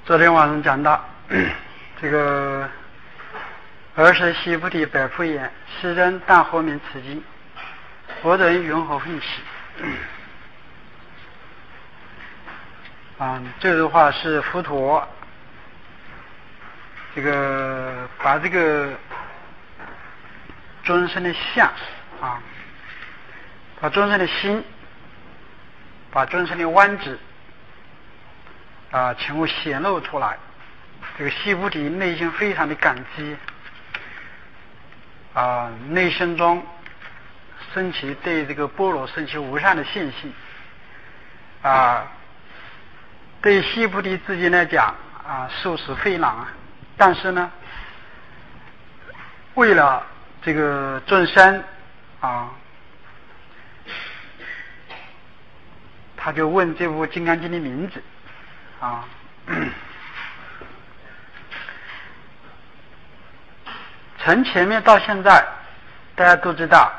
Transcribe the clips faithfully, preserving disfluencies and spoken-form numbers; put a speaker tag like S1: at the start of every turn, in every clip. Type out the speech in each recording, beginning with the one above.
S1: 昨天晚上讲到这个儿时西菩提百福言，世人但后面此经，我等云何奋起。啊，这个话是佛陀这个把这个众生的相啊，把众生的心，把众生的弯指啊，全部显露出来。这个西菩提内心非常的感激啊，内心中升起对这个般若升起无上的信心啊。对西菩提自己来讲啊，受死非难啊，但是呢，为了这个众生啊，他就问这部《金刚经》的名字啊。从前面到现在，大家都知道，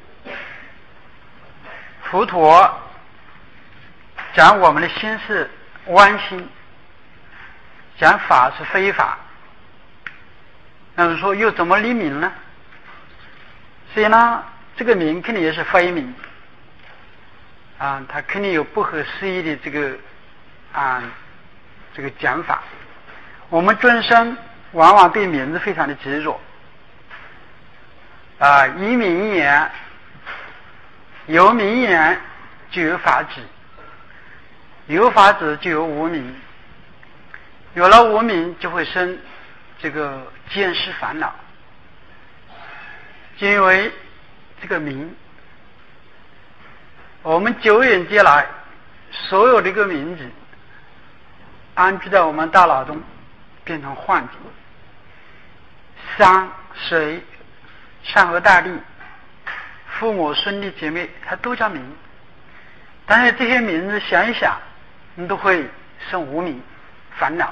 S1: 佛陀讲我们的心是弯心，讲法是非法，那么说又怎么立名呢？所以呢，这个名肯定也是非名啊，它肯定有不合时宜的这个啊这个讲法。我们众生往往对名字非常的执着啊，以名言，有名言就有法指，有法指就有无名，有了无名就会生这个见识烦恼。因为这个名，我们久远劫来所有的一个名字安居在我们大脑中，变成幻觉。山水山河大地，父母孙弟姐妹，它都叫名，但是这些名字想一想，你都会生无名烦恼。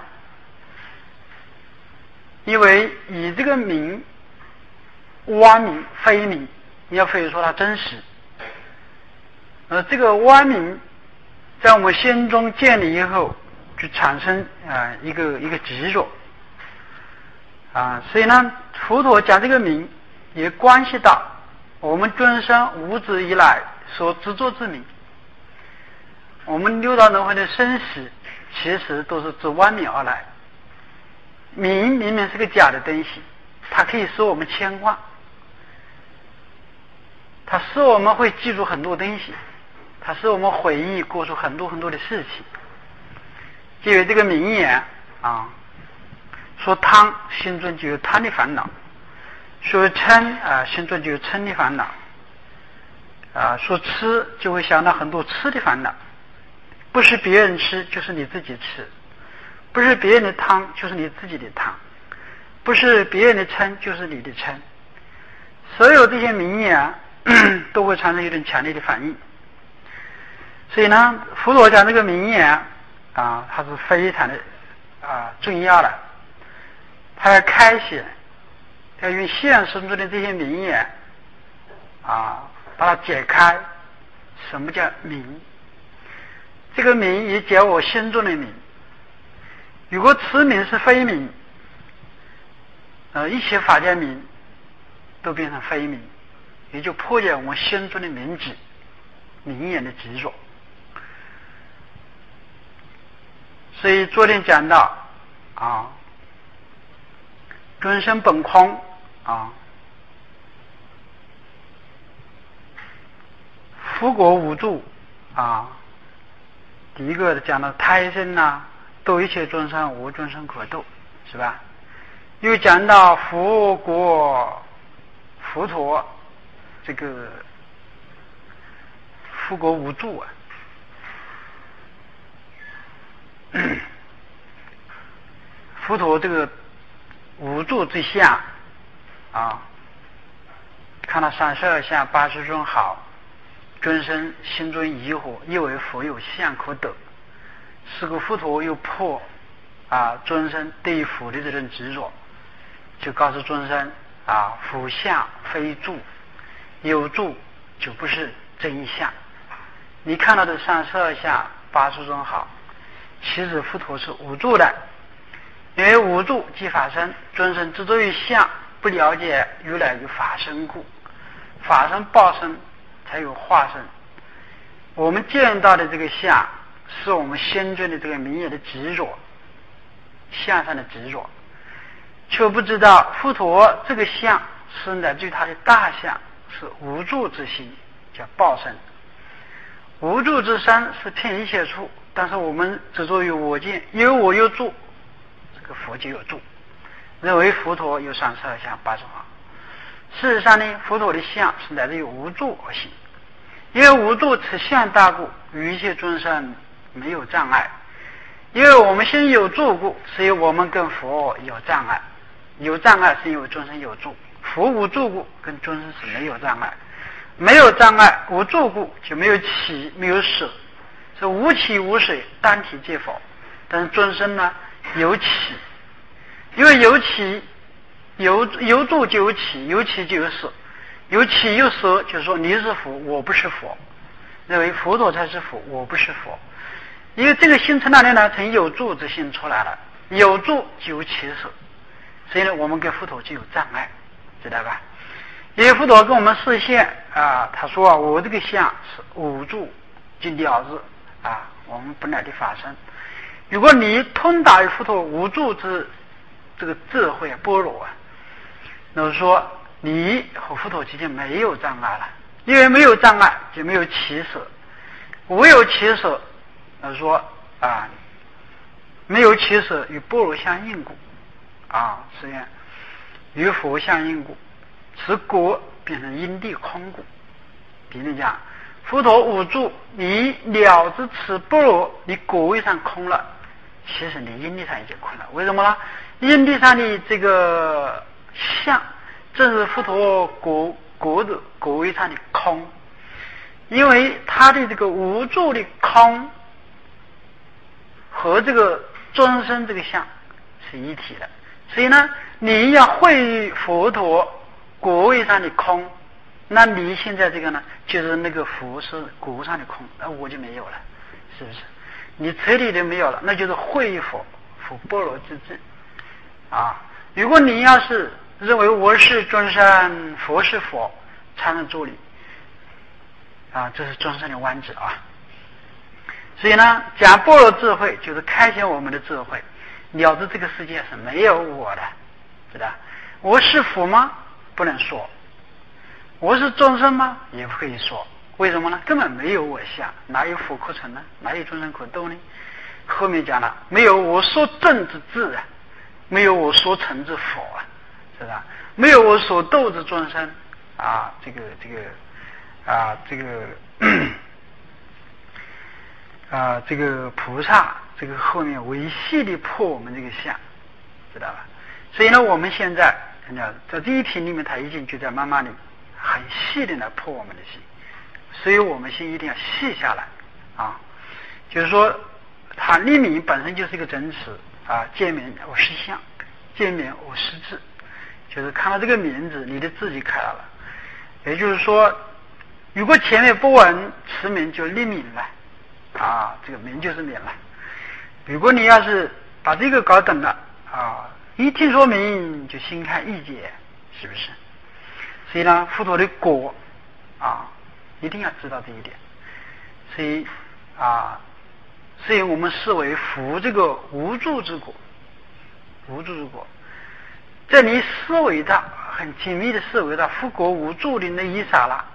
S1: 因为以这个名歪名非名，你要非说它真实，而这个歪名在我们心中建立以后，就产生啊、呃、一个一个执着啊，所以呢，佛陀讲这个名也关系到我们众生无始以来所执着之名。我们六道轮回的生死，其实都是自歪名而来。名明明是个假的东西，它可以使我们牵挂，它使我们会记住很多东西，它使我们回忆过出很多很多的事情。就有这个名言啊，说贪，心中就有贪的烦恼；说嗔啊，心中就有嗔的烦恼；啊，说吃，就会想到很多吃的烦恼。不是别人吃，就是你自己吃；不是别人的贪，就是你自己的贪；不是别人的嗔，就是你的嗔。所有这些名言都会产生一种强烈的反应。所以呢，佛陀讲这个名言啊，它是非常的啊重要的。他要开显，要用现实中的这些名言啊，把它解开。什么叫名？这个名也解我心中的名。如果此名是非名，呃，一切法界名都变成非名，也就破解我们心中的名指、名言的执着。所以昨天讲到啊，众生本空啊，佛果无住啊。第一个讲到胎生呐，度一切众生，无众生可度，是吧？又讲到佛果佛陀这个佛果无住啊。佛陀这个无住之相啊，看到三十二相八十种好，众生心中疑惑，以为佛有相可得。是个佛陀又破啊众生对佛的这种执着，就告诉众生啊，佛相非住，有住就不是真相。你看到的三十二相八十种好，其实佛陀是无住的因为无助即法身，尊生执着于相，不了解如来有法身故，法身报身才有化身。我们见到的这个相，是我们心中的这个名言的执着，相上的执着，却不知道佛陀这个相是乃至于他的大相，是无助之心，叫报身。无助之身是骗一切处，但是我们执着于我见，因为我有助，这个佛就有助，认为佛陀有三十二相八十法。事实上呢，佛陀的相是来自于无助而行，因为无助此相大故，与一切众生没有障碍。因为我们心有助故，所以我们跟佛有障碍，有障碍是因为众生有助，佛无助故，跟众生是没有障碍。没有障碍无助故，就没有起没有舍，是无起无舍，单体皆否。但是众生呢有起，因为有起有有助就有起，有起就有舍，有起有舍，就是说你是佛我不是佛，认为佛陀才是佛我不是佛。因为这个心从哪里呢？从有助之心出来了，有助就有起舍，所以呢我们跟佛陀就有障碍，知道吧？因为佛陀跟我们示现啊，他说啊，我这个相是无助即了知啊，我们本来的法身。如果你通达于佛陀无助之这个智慧般若啊，那么说你和佛陀之间没有障碍了，因为没有障碍就没有起舍，唯有起舍，那说啊，没有起舍与般若相应故啊，是呀，与佛相应故。此果变成因地空故。比如讲，佛陀无助，你了知此般若，你果位上空了，其实你因地上已经空了。为什么呢？因地上的这个相，正是佛陀果果的果位上的空，因为他的这个无助的空和这个众生这个相是一体的，所以呢，你要会于佛陀果位上的空，那你现在这个呢，就是那个佛是果上的空，那我就没有了，是不是？你彻底的没有了，那就是会佛佛般若之智啊。如果你要是认为我是众生，佛是佛，才能助力啊，这是众生的弯指啊。所以呢，讲般若智慧就是开显我们的智慧，了知这个世界是没有我的，知道？我是佛吗？不能说。我是众生吗？也不可以说。为什么呢？根本没有我相，哪有佛可成呢？哪有众生可度呢？后面讲了，没有我所证之智啊，没有我所成之佛啊，是吧？没有我所度之众生啊，这个这个啊，这个啊，这个菩萨，这个后面维系的破我们这个相，知道吧？所以呢，我们现在在这一品里面，他已经就在慢慢的很细的来破我们的心，所以我们心一定要细下来啊。就是说，它立名本身就是一个真词啊，见名我是相，见名我是智，就是看到这个名字，你的字就开了。也就是说，如果前面不闻持名，就立名了啊，这个名就是名了。如果你要是把这个搞懂了啊，一听说名就心开意解，是不是？所以呢，佛陀的果啊，一定要知道这一点。所以啊，所以我们视为佛这个无助之果，无助之果，在你思维到很紧密的思维到佛果无助的那一刹那，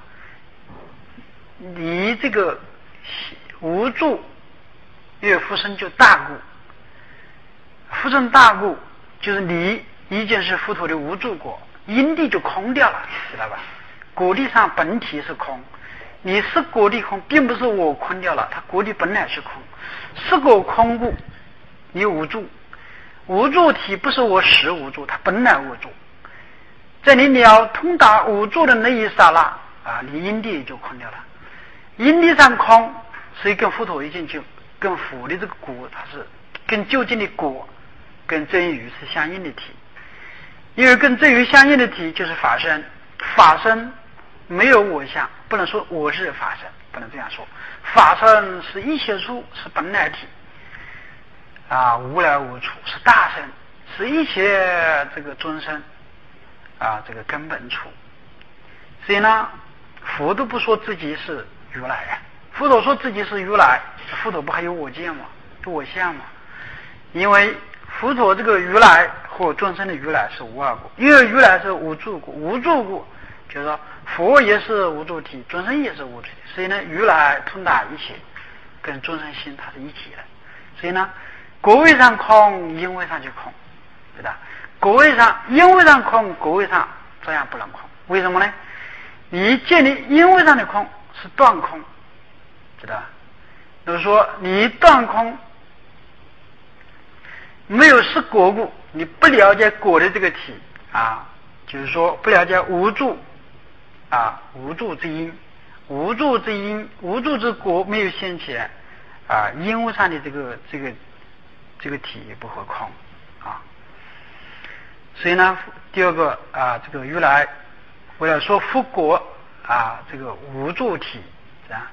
S1: 你这个无助，因为佛身就大故，佛身大故。就是你已经是佛陀的无助果，因地就空掉了，知道吧？果地上本体是空，你是果地空，并不是我空掉了，它果地本来是空，是果空故，你无助，无助体不是我实无助，它本来无助。在你了通达无助的那一刹那啊，你因地就空掉了，因地上空，所以跟佛陀已经就跟佛的这个果，它是跟究竟的果。跟真语是相应的体，因为跟真语相应的体就是法身，法身没有我相，不能说我是法身，不能这样说。法身是一切处，是本来体啊，无来无处，是大身， 是一切这个众生啊这个根本处。所以呢，佛都不说自己是如来呀、啊，佛陀说自己是如来，佛陀不还有我见吗？有我相吗？因为佛陀这个如来或众生的如来是无二故，因为如来是无住故，无住故就是说佛也是无住体，众生也是无住体，所以呢，如来通达一切，跟众生心它是一体的。所以呢，果位上空，因位上就空，对吧？果位上因位上空，果位上照样不能空。为什么呢？你建立因位上的空是断空，知道吧？就是说你断空没有是果故，你不了解果的这个体啊，就是说不了解无住啊，无住之因，无住之因，无住之果没有现前啊，因位上的这个这个这个体也不会空啊。所以呢，第二个啊，这个如来为了说复果啊，这个无住体啊。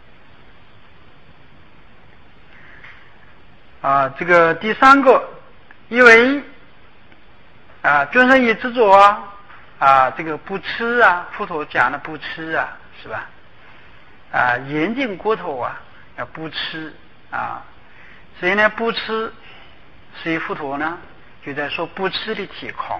S1: 啊，这个第三个，因为啊，众生以执着啊，啊，这个不吃啊，佛陀讲的不吃啊，是吧？啊，严禁过头啊，要不吃啊，所以呢，不吃，所以佛陀呢就在说不吃的体空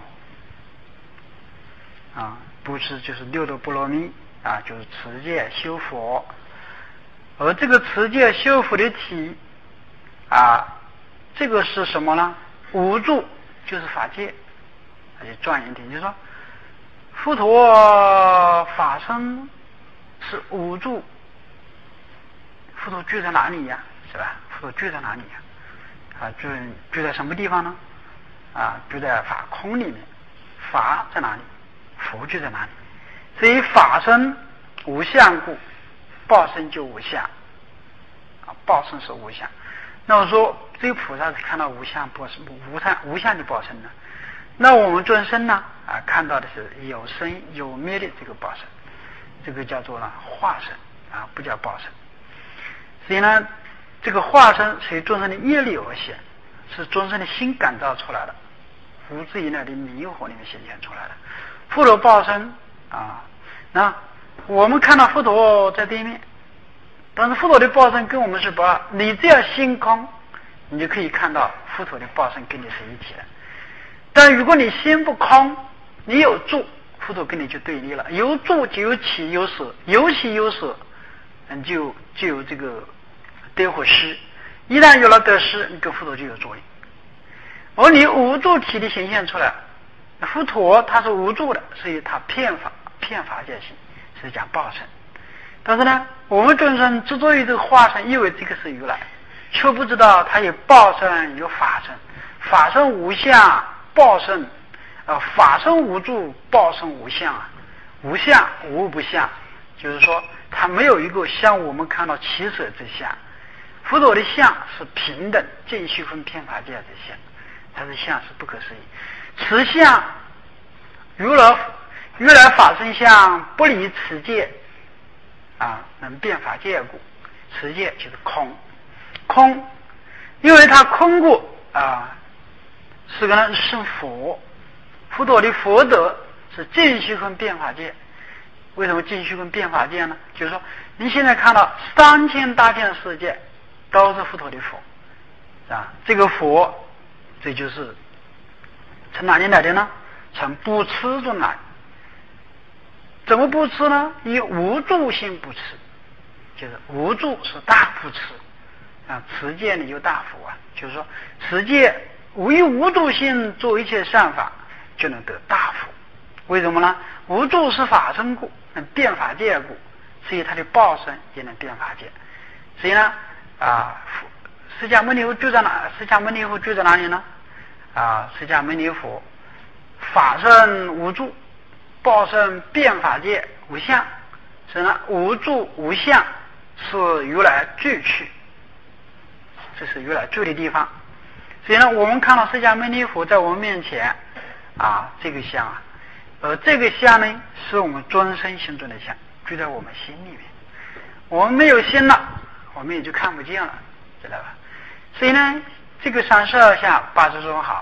S1: 啊，不吃就是六度波罗蜜啊，就是持戒修佛，而这个持戒修佛的体。啊，这个是什么呢？无住就是法界，而且转言体，就是说，佛陀法身是无住，佛陀居在哪里呀？是吧？佛陀居在哪里呀？啊，居居在什么地方呢？啊，居在法空里面。法在哪里？佛居在哪里？所以法身无相故，报身就无相。啊，报身是无相。那我说这个菩萨是看到无相报身，无相无相的报身呢？那我们众生呢？啊，看到的是有生有灭的这个报身，这个叫做呢化身啊，不叫报身。所以呢，这个化身随众生的业力而现，是众生的心感召出来的，无自以内的迷惑里面显现出来的。佛陀报身啊，那我们看到佛陀在对面。但是佛陀的报身跟我们是不二，你只要心空，你就可以看到佛陀的报身跟你是一体的。但如果你心不空，你有住，佛陀跟你就对立了。有住就有起有舍，有起有舍，嗯，就就有这个得或失。一旦有了得失，你跟佛陀就有作用。而你无住体的显现出来，佛陀他是无住的，所以他骗法骗法界性，是讲报身。但是呢，我们众生执着于这个化身，以为这个是如来，却不知道它有报身有法身，法身无相，报身呃法身无住，报身无相啊，无相无不相，就是说它没有一个像我们看到起舍之相。佛陀的相是平等见虚分遍法界之相，它的相是不可思议。此相如来如来法身相不离此界啊，能变法界故，此界就是空，空，因为它空过啊，是个人是佛，佛陀的佛德是见虚空变法界。为什么见虚空变法界呢？就是说，你现在看到三千大千世界都是佛陀的佛啊，这个佛，这就是从哪里来的呢？从不吃中来。怎么不吃呢？以无住心不吃，就是无住是大不吃啊，持戒呢有大福啊，就是说持戒无以无住心做一切善法，就能得大福。为什么呢？无住是法身故，能变法界故，所以他的报身也能变法界。所以呢，啊，释迦牟尼佛住在哪？释迦牟尼佛住在哪里呢？啊，释迦牟尼佛法身无住。报身变法界无相，所以呢，无住无相是如来住去，这是如来住的地方。所以呢，我们看到释迦牟尼佛在我们面前啊，这个相啊，而这个相呢，是我们众生心中的相，住在我们心里面。我们没有心了，我们也就看不见了，知道吧？所以呢，这个三十二相八十种好，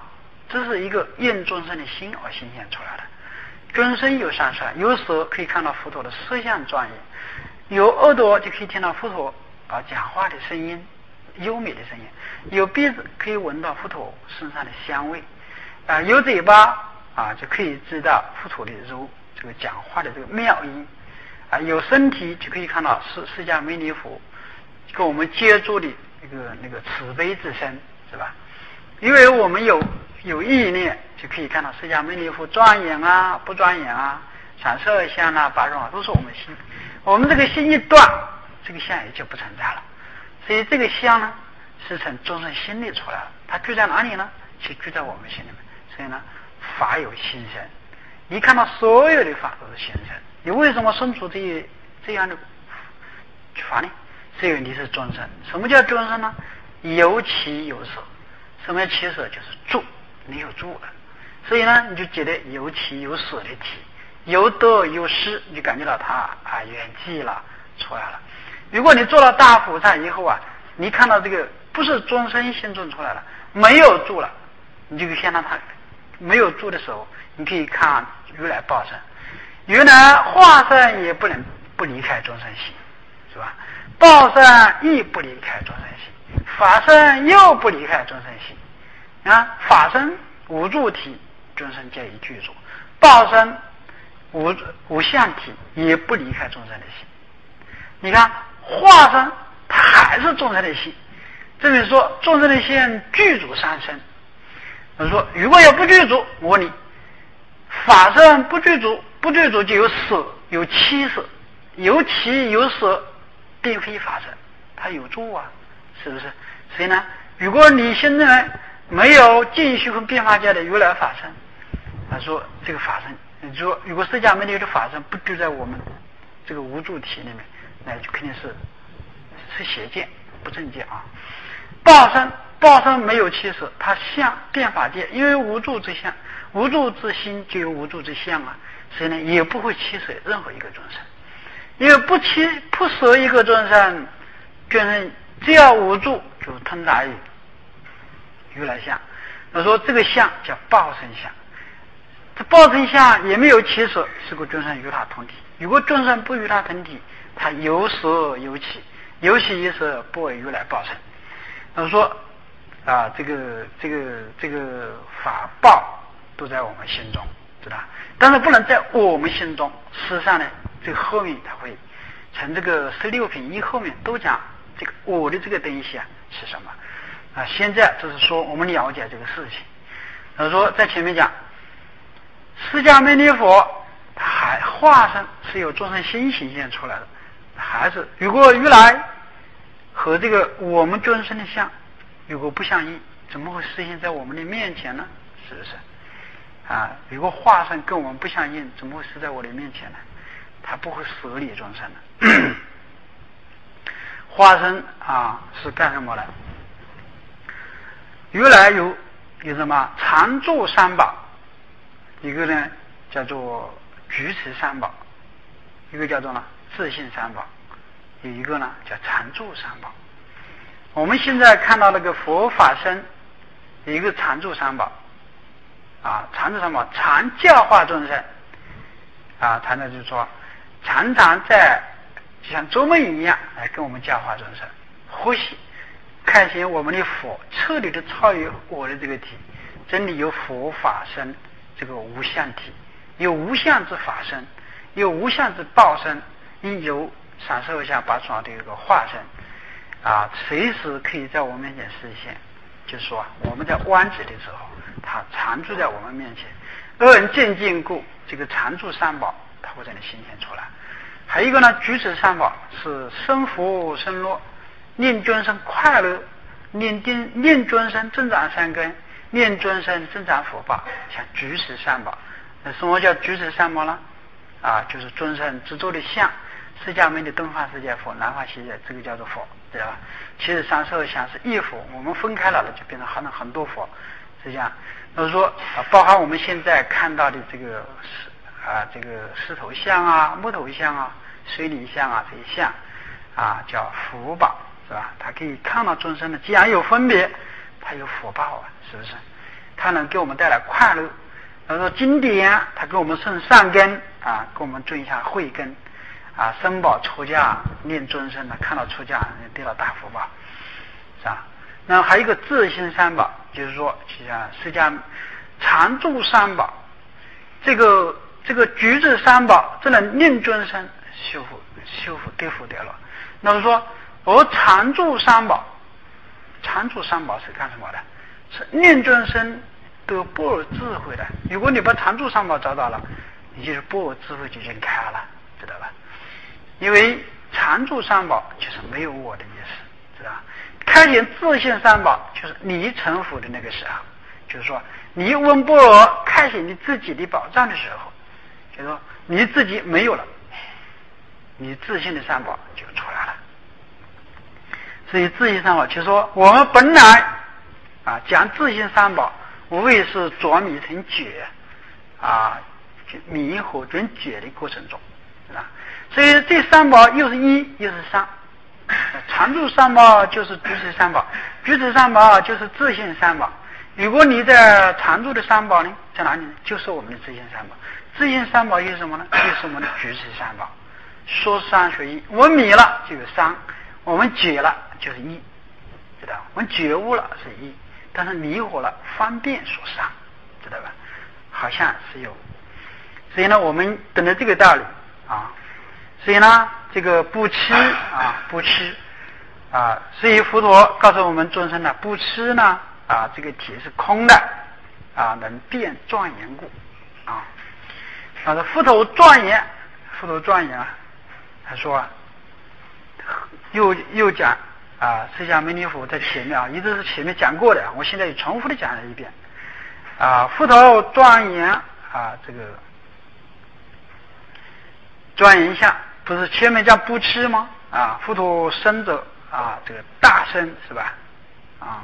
S1: 这是一个应众生的心而显现出来的。众生有三善，有舌可以看到佛陀的色相庄严，有耳朵就可以听到佛陀啊讲话的声音，优美的声音，有鼻子可以闻到佛陀身上的香味啊，有嘴巴啊就可以知道佛陀的如这个讲话的这个妙音啊，有身体就可以看到释释迦牟尼佛跟我们接触的一个那个慈悲之身，是吧？因为我们有有意念，就可以看到释迦牟尼佛庄严啊不庄严啊，三十二相啊八种啊，都是我们心。我们这个心一断，这个相也就不存在了。所以这个相呢是从众生心里出来了，它居在哪里呢？其居在我们心里面。所以呢，法有心生，你看到所有的法都是心生。你为什么生出这这样的法呢？是因为你是众生。什么叫众生呢？有起有舍。什么叫起舍？就是住，你有住了。所以呢，你就觉得有起有舍的体，有得有失，你就感觉到它啊圆寂了，出来了。如果你做了大菩萨以后啊，你看到这个不是众生心中出来了，没有住了，你就可以看到它没有住的时候，你可以看如来报身。原来化身也不能不离开众生心，是吧？报身亦不离开众生心，法身又不离开众生心啊！法身无住体，众生皆以具足；报身无无相体，也不离开众生的心。你看化身，它还是众生的心。这里说众生的心具足三身。我说如果要不具足，我问你，法身不具足，不具足就有舍，有七舍，有起有舍，并非法身，它有住啊，是不是？所以呢，如果你现在没有进修和变化界的如来法身，他说这个法身，你说如果释迦牟尼的法身不住在我们这个无住体里面，那就肯定是是邪见，不正见啊。报身，报身没有起舍，它相变法界，因为无住之相，无住之心就有无住之相啊，所以呢也不会起舍任何一个众生。因为不起不舍一个众生，众生只要无住就通达于如来相。他说这个相叫报身相，这报身相也没有起舍，是个众生与他同体。如果众生不与他同体，他有舍有起，有起有舍，不为如来报身。他说啊，这个这个这个法报都在我们心中，知道？但是不能在我们心中。事实上呢，这个后面他会从这个十六品一后面都讲这个我的这个东西啊是什么啊？现在就是说我们了解这个事情。他说在前面讲，释迦牟尼佛他还化身是由众生心显现出来的，还是如果如来和这个我们众生的相如果不相应，怎么会实现在我们的面前呢？是不是啊？如果化身跟我们不相应，怎么会是在我的面前呢？他不会舍离众生的。化身啊是干什么的？如来有有什么常住三宝，一个呢叫做举持三宝，一个叫做呢自性三宝，有一个呢叫常住三宝。我们现在看到那个佛法身有一个常住三宝啊，常住三宝常教化众生啊，常常就是说常常在就像做梦一样来跟我们教化众生，呼吸看见我们的佛彻底的超越我的这个体，真理有佛法身这个无相体，有无相之法身，有无相之报身，亦有三十二相八种的一个化身啊，随时可以在我们面前实现。就是说我们在弯指的时候，它常住在我们面前。恶人渐渐故，这个常住三宝它会在你显现出来。还有一个呢，举止三宝是生福生乐，令众生快乐，令令令众生增长善根，令众生增长福报，像举止三宝。那什么叫举止三宝呢？啊，就是众生执着的相，释迦牟尼东方世界佛，南方世界这个叫做佛，对吧？其实三十二相是一佛，我们分开了就变成很很多佛，是这样。就是说啊，包含我们现在看到的这个啊，这个石头像啊、木头像啊、水泥像啊这些像啊，叫福报，是吧？它可以看到众生的，既然有分别，它有福报啊，是不是？ 它能给我们带来快乐。他说经典它给我们生善根啊，给我们种下慧根啊，生宝出家念尊生的，看到出家得到大福报，是吧？那还有一个自性三宝，就是说像释迦常住三宝，这个这个举止三宝，这能念尊生修复修复得福得乐。那么说我常住三宝，常住三宝是干什么的？是念尊生得般若智慧的。如果你把常住三宝找到了，你就是般若智慧就已经开了，知道吧？因为常住三宝就是没有我的意思，知道吧？开显自性三宝就是你成佛的那个时候，就是说你闻般若开显你自己的宝藏的时候，就是说你自己没有了，你自性的三宝就出来了。所以自性三宝就是说我们本来啊讲自性三宝无非是着迷成觉啊，迷惑转觉的过程中，是吧？所以这三宝又是一又是三，常住三宝就是举止三宝，举止三宝就是自性三宝。如果你在常住的三宝呢，在哪里呢？就是我们的自性三宝。自性三宝又是什么呢？就是我们的举止三宝。说三说一，我们迷了就有三，我们觉了就是一，知道吧？我们觉悟了是一，但是迷惑了方便说三，知道吧？好像是有。所以呢，我们懂得这个道理啊。所以呢，这个不吃啊，不吃啊，所以佛陀告诉我们众生呢，不吃呢啊，这个体是空的啊，能变庄严故啊。啊，这佛陀庄严，佛陀庄严啊，他说啊，又又讲啊，释迦牟尼佛在前面啊，一直是前面讲过的，我现在又重复的讲了一遍啊，佛陀庄严啊，这个庄严相。不是前面讲不吃吗？啊，佛陀生者啊，这个大生是吧？啊，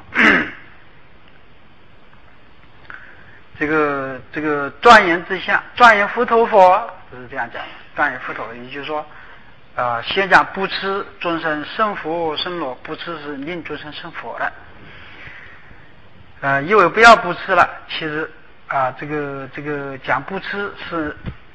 S1: 这个这个庄严之相，庄严佛陀佛就是这样讲的。庄严佛陀，也就是说，呃，先讲不吃众生生佛生罗，不吃是令众生生佛的。呃，因为不要不吃了，其实啊，这个这个讲不吃是。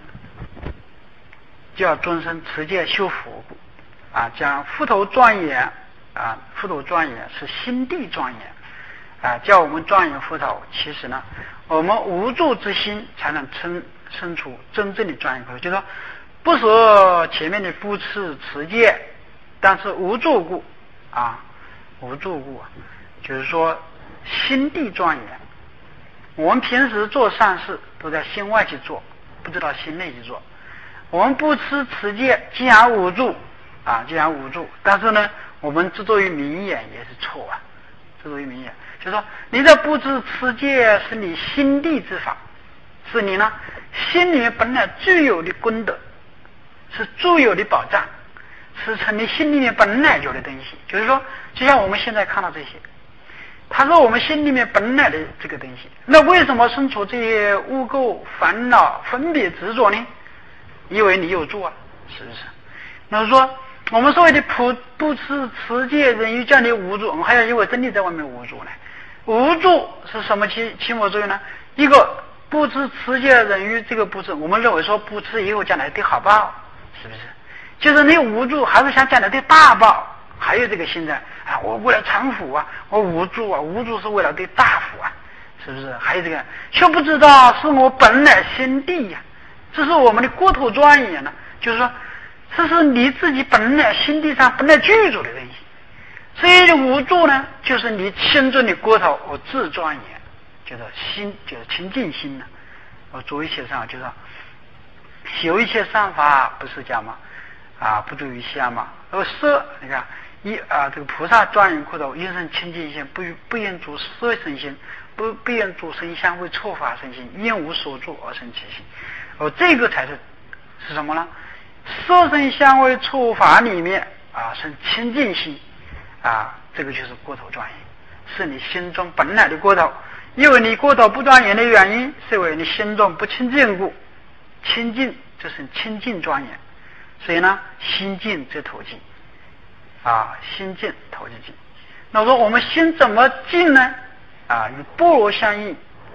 S1: 叫众生持戒修福啊，讲佛陀庄严啊，佛陀庄严是心地庄严啊，叫我们庄严佛陀。其实呢，我们无助之心才能生生出真正的庄严佛陀。就是说，不说前面的不持持戒，但是无助故啊，无助故，就是说心地庄严。我们平时做善事都在心外去做，不知道心内去做。我们不持持戒，既然无助啊，既然无助，但是呢，我们之所以明眼也是错啊，之所以明眼，就是说你这不持持戒是你心地之法，是你呢心里面本来具有的功德，是具有的保障，是从你心里面本来有的东西。就是说，就像我们现在看到这些，它是我们心里面本来的这个东西。那为什么生出这些污垢、烦恼、分别、执着呢？因为你有助啊，是不是？那说我们所谓的不不持持戒人欲叫你无助，我们还要以为真的在外面无助呢？无助是什么起起末作用呢？一个不持持戒人欲，这个不是我们认为说不持以后将来得好报，是不是？就是你无助还是想将来得大报，还有这个心在啊，我为了成福啊，我无助啊，无助是为了得大福啊，是不是？还有这个却不知道是我本来心地呀、啊。这是我们的国土庄严呢，就是说，这是你自己本来心地上本来具足的东西。所以无助呢，就是你心中的国土我自庄严，就是心，就是清净心呢。我做一切善，就是修一切善法，不是讲吗？啊，不足于相嘛。而色，你看一啊，这个菩萨庄严国土，一生清净心，不不应著色生心，不不应著声香为错法生心，因无所住而生其心。哦，这个才是是什么呢？色声香味触法里面啊，生清净心啊，这个就是国土庄严，是你心中本来的国土。因为你国土不庄严的原因，是因为你心中不清净故。清净就是清净庄严，所以呢，心净则土净啊，心净土就净。那说我们心怎么净呢？啊，与般若相应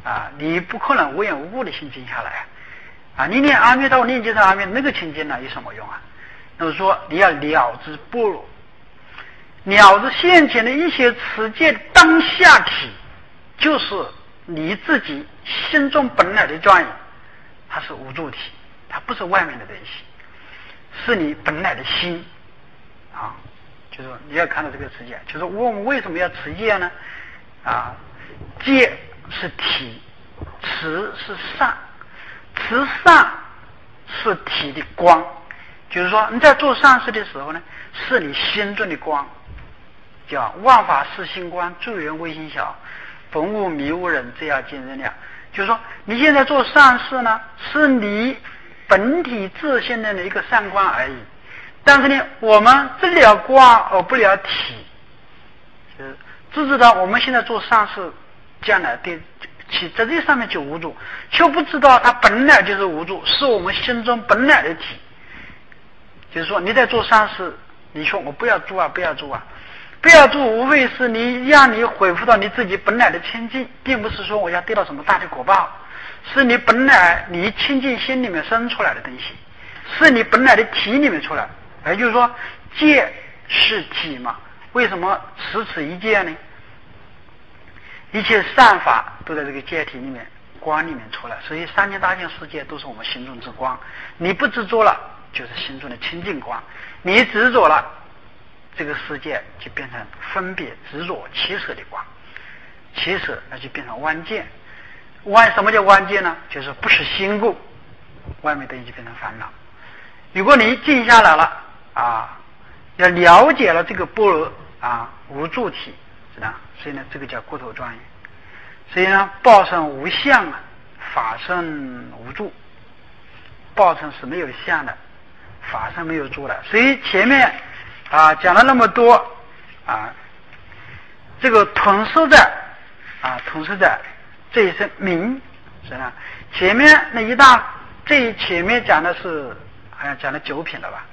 S1: 啊，你不可能无缘无故的心静下来啊！啊，你念阿弥陀佛念就是阿弥，那个清净呢有什么用啊？那么说你要了知般若，了知现前的一些持戒当下体，就是你自己心中本来的庄严，它是无助体，它不是外面的东西，是你本来的心啊。就是说你要看到这个持戒，就是我们为什么要持戒呢？啊，戒是体，持是善，持善是体的光，就是说你在做善事的时候呢，是你心中的光，叫万法是心光，诸缘微心小，本无迷无人，这样见人量。就是说你现在做善事呢，是你本体自性的一个善光而已，但是呢，我们只了光而不了体，就是只知道我们现在做善事，将来对其在这上面就无助，却不知道它本来就是无助，是我们心中本来的体。就是说你在做善事，你说我不要做啊，不要做啊，不要做，无非是你让你恢复到你自己本来的清净，并不是说我要得到什么大的果报，是你本来你清净心里面生出来的东西，是你本来的体里面出来。也就是说戒是体嘛，为什么持此一戒呢？一切善法都在这个戒体里面光里面出来，所以三千大千世界都是我们心中之光。你不执着了，就是心中的清净光；你执着了，这个世界就变成分别执着起舍的光，起舍那就变成万见。万什么叫万见呢？就是不是心故，外面的就变成烦恼。如果你静下来了啊，要了解了这个般若啊无助体，是吧？所以呢，这个叫过头庄严。所以呢，报身无相啊，法身无助。报身是没有相的，法身没有助的。所以前面啊讲了那么多啊，这个统摄在啊统摄在这一声名，是吧？前面那一大，这前面讲的是好像讲了九品了吧？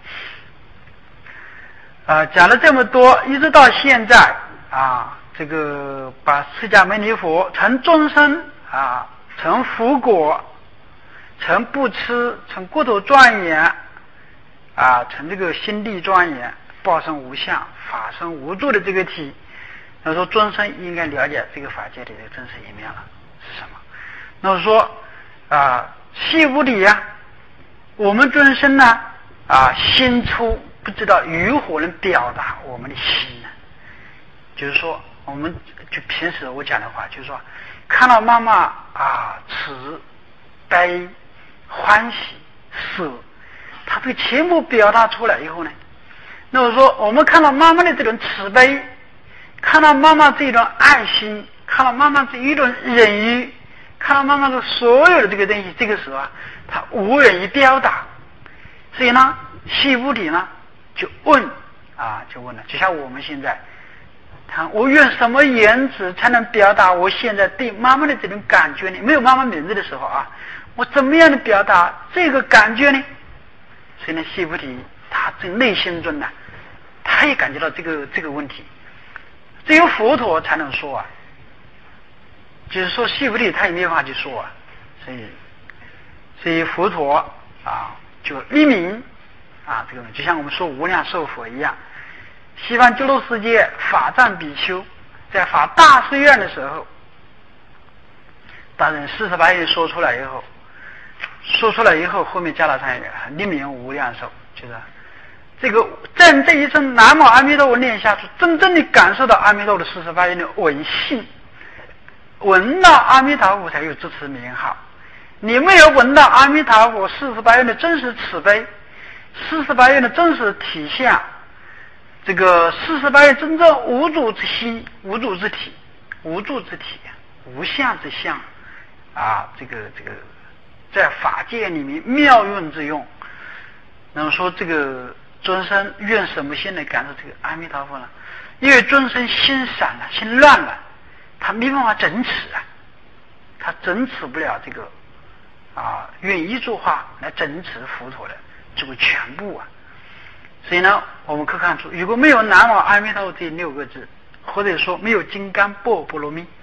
S1: 啊，讲了这么多，一直到现在啊，这个把释迦牟尼佛成众生啊，成佛果，成不痴，成过头庄严啊，成这个心地庄严，报身无相，法身无助的这个体，那说众生应该了解这个法界的这个真实一面了是什么？那么说啊，细无理呀，我们众生呢啊，心粗。不知道如何能表达我们的心呢？就是说，我们就平时我讲的话，就是说，看到妈妈啊，慈、悲、欢喜、舍，他这个全部表达出来以后呢，那我说，我们看到妈妈的这种慈悲，看到妈妈这种爱心，看到妈妈这一种忍辱，看到妈妈的所有的这个东西，这个时候啊，他无人于表达，所以呢，西部里呢。就问啊，就问了，就像我们现在，他我用什么言辞才能表达我现在对妈妈的这种感觉呢？没有妈妈名字的时候啊，我怎么样的表达这个感觉呢？所以呢，西菩提他在内心中呢，他也感觉到这个这个问题，只有佛陀才能说啊，就是说西菩提他也没有办法去说啊，所以所以佛陀啊就立名。啊，这个就像我们说无量寿佛一样，西方极乐世界法藏比丘在发大誓愿的时候，大人四十八愿说出来以后，说出来以后，后面加了上一个立名无量寿，就是这个在这一声南无阿弥陀佛念下去，真正的感受到阿弥陀的四十八愿的闻性，闻到阿弥陀佛才有支持名号。你没有闻到阿弥陀佛四十八愿的真实慈悲。四十八愿的真实体现，这个四十八愿真正无主之心、无主之体、无助之体、无相之相啊，这个这个在法界里面妙用之用。那么说这个众生愿什么心来感受这个阿弥陀佛呢？因为众生心散了、心乱了，他没办法整持啊，他整持不了这个啊，用一句话来整持佛陀的。这个全部啊，所以呢，我们可看出，如果没有南无阿弥陀佛这六个字，或者说没有金刚般波罗蜜，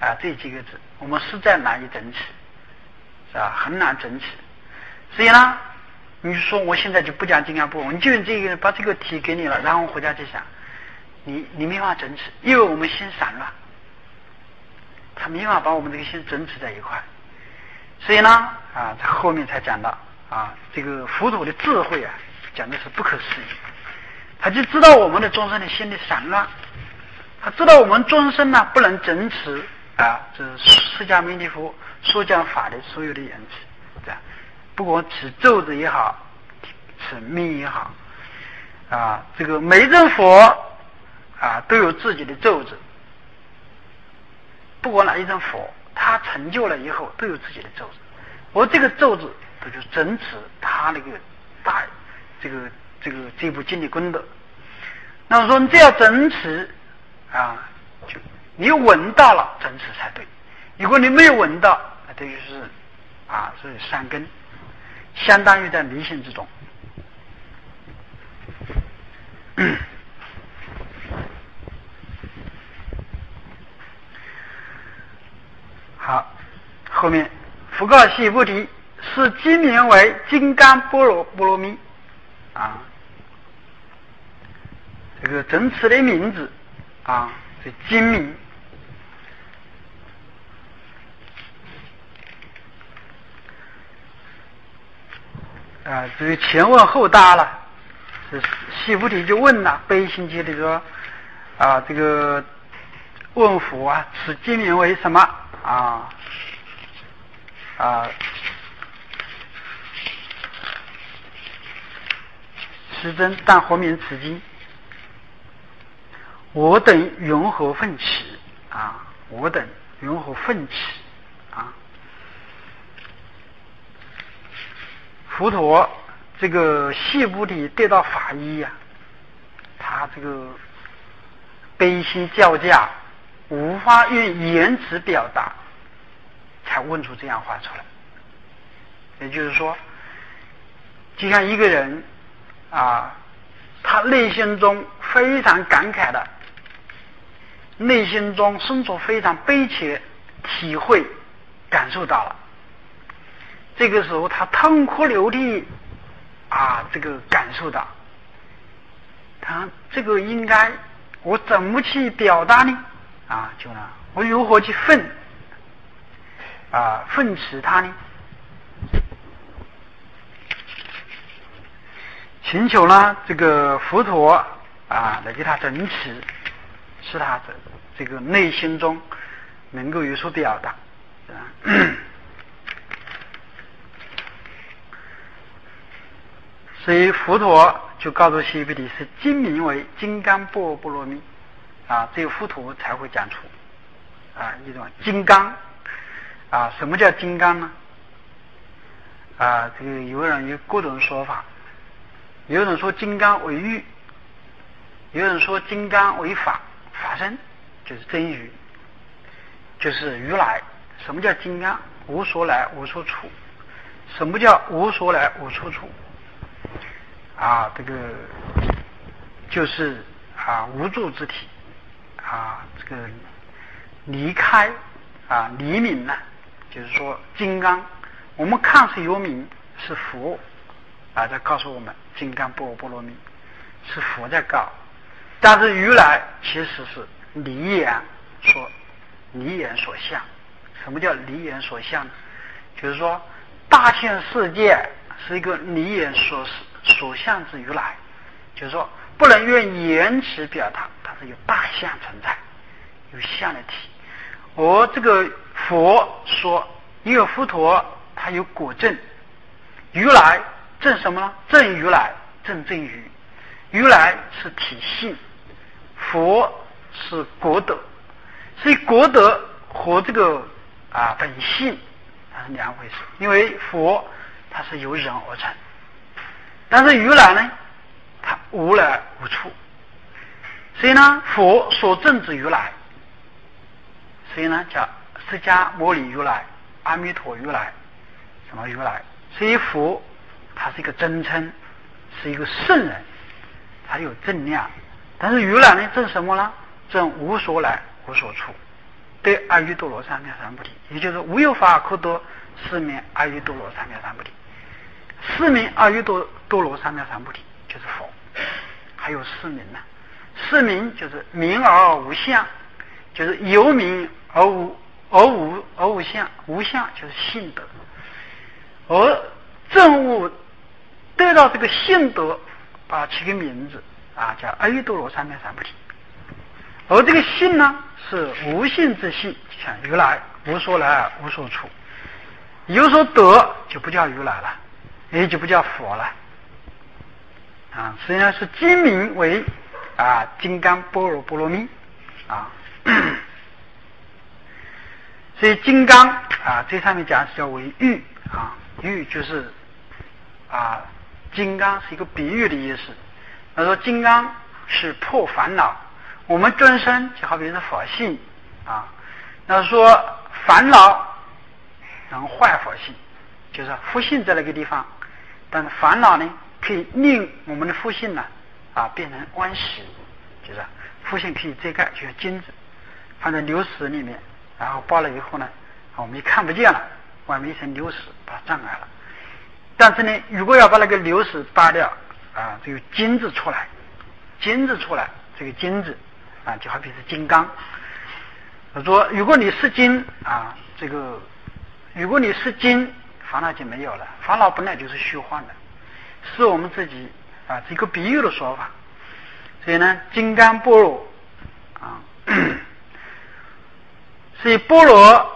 S1: 啊这几个字，我们实在难以整持，是吧？很难整持。所以呢，你说我现在就不讲金刚不，你就这个把这个题给你了，然后回家去想，你你没法整持，因为我们心散乱，他没法把我们这个心整持在一块。所以呢，啊，他后面才讲到啊，这个佛陀的智慧啊，讲的是不可思议。他就知道我们的众生的心的散乱，他知道我们众生呢不能整持啊，这释迦牟尼佛所讲法的所有的言辞，这样，不管持咒子也好，持密也好，啊，这个每尊佛啊都有自己的咒子，不管哪一尊佛，他成就了以后都有自己的咒子，而这个咒子都就整持他那个大这个这个这部经的功德。那么说你这样整持啊，就你闻到了整持才对，如果你没有闻到，那等于是啊，所以善根相当于在迷信之中。好，后面佛告悉菩提，是经名为金刚波罗波罗蜜啊，这个整持的名字啊是经名。啊，这个前问后答了，是悉菩提就问了，悲心界的说啊，这个问佛啊，此经名为什么啊？啊，师尊，但何名此经？我等云何奋起啊？我等云何奋起啊？佛陀这个悉菩提得到法医呀、啊，他这个悲心交加，无法用言辞表达，才问出这样话出来。也就是说，就像一个人啊，他内心中非常感慨的，内心中深处非常悲切，体会感受到了，这个时候他痛哭流涕啊，这个感受到，他这个应该我怎么去表达呢？啊，就呢，我如何去奋啊奋持他呢？请求呢这个佛陀啊来给他整持，使他的这个内心中能够有所表达。所以佛陀就告诉悉菩提，是经名为金刚般若波罗蜜啊，只有佛陀才会讲出啊一种金刚啊。什么叫金刚呢？啊，这个有人有各种说法，有人说金刚为喻，有人说金刚为法，法身就是真如，就是如来。什么叫金刚？无所来无所处。什么叫无所来无所处？啊，这个就是啊无助之体啊，这个离开啊离名呢，就是说金刚，我们看似有名是佛啊在告诉我们金刚般若波罗蜜是佛在告，但是如来其实是离言所离言所向。什么叫离言所向呢？就是说大千世界是一个离言所所向之如来，就是说不能用言辞表达，它是有大相存在，有相的体。而这个佛说，因为佛陀他有果证，如来证什么呢？证如来，证正如。如来是体性，佛是果德，所以果德和这个啊本性它是两回事。因为佛它是由人而成，但是如来呢，它无来无处，所以呢，佛所证之如来，所以呢叫释迦牟尼如来、阿弥陀如来、什么如来。所以佛它是一个真称，是一个圣人，它有正量。但是如来呢，证什么呢？证无所来无所处得阿耨多罗三藐三菩提，也就是无有法可得，是名阿耨多罗三藐三菩提。是名阿耨多多罗三藐三菩提就是佛，还有四名呢。四名就是名而无相，就是有名而无而无而无相，无相就是性德，而证悟得到这个性德，把起个名字啊叫阿耨多罗三藐三菩提。而这个性呢是无性之性，像如来无所来无所处，有所得就不叫如来了，也就不叫佛了啊。实际上是今名为啊金刚般若波罗蜜啊。所以金刚啊这上面讲是叫为喻啊，喻就是啊金刚是一个比喻的意思。他说金刚是破烦恼，我们众生就好比是佛性啊。那说烦恼能坏佛性，就是佛性在那个地方，但是烦恼呢可以令我们的佛性呢啊变成顽石，就是佛性可以遮盖，就是金子放在流石里面，然后包了以后呢我们也看不见了，外面一层流石把它障碍了。但是呢如果要把那个流石扒掉啊，这个金子出来，金子出来，这个金子啊就好比是金刚。我说如果你是金啊，这个如果你是金，烦恼就没有了，烦恼本来就是虚幻的，是我们自己啊这个比喻的说法。所以呢金刚般若啊，所以般若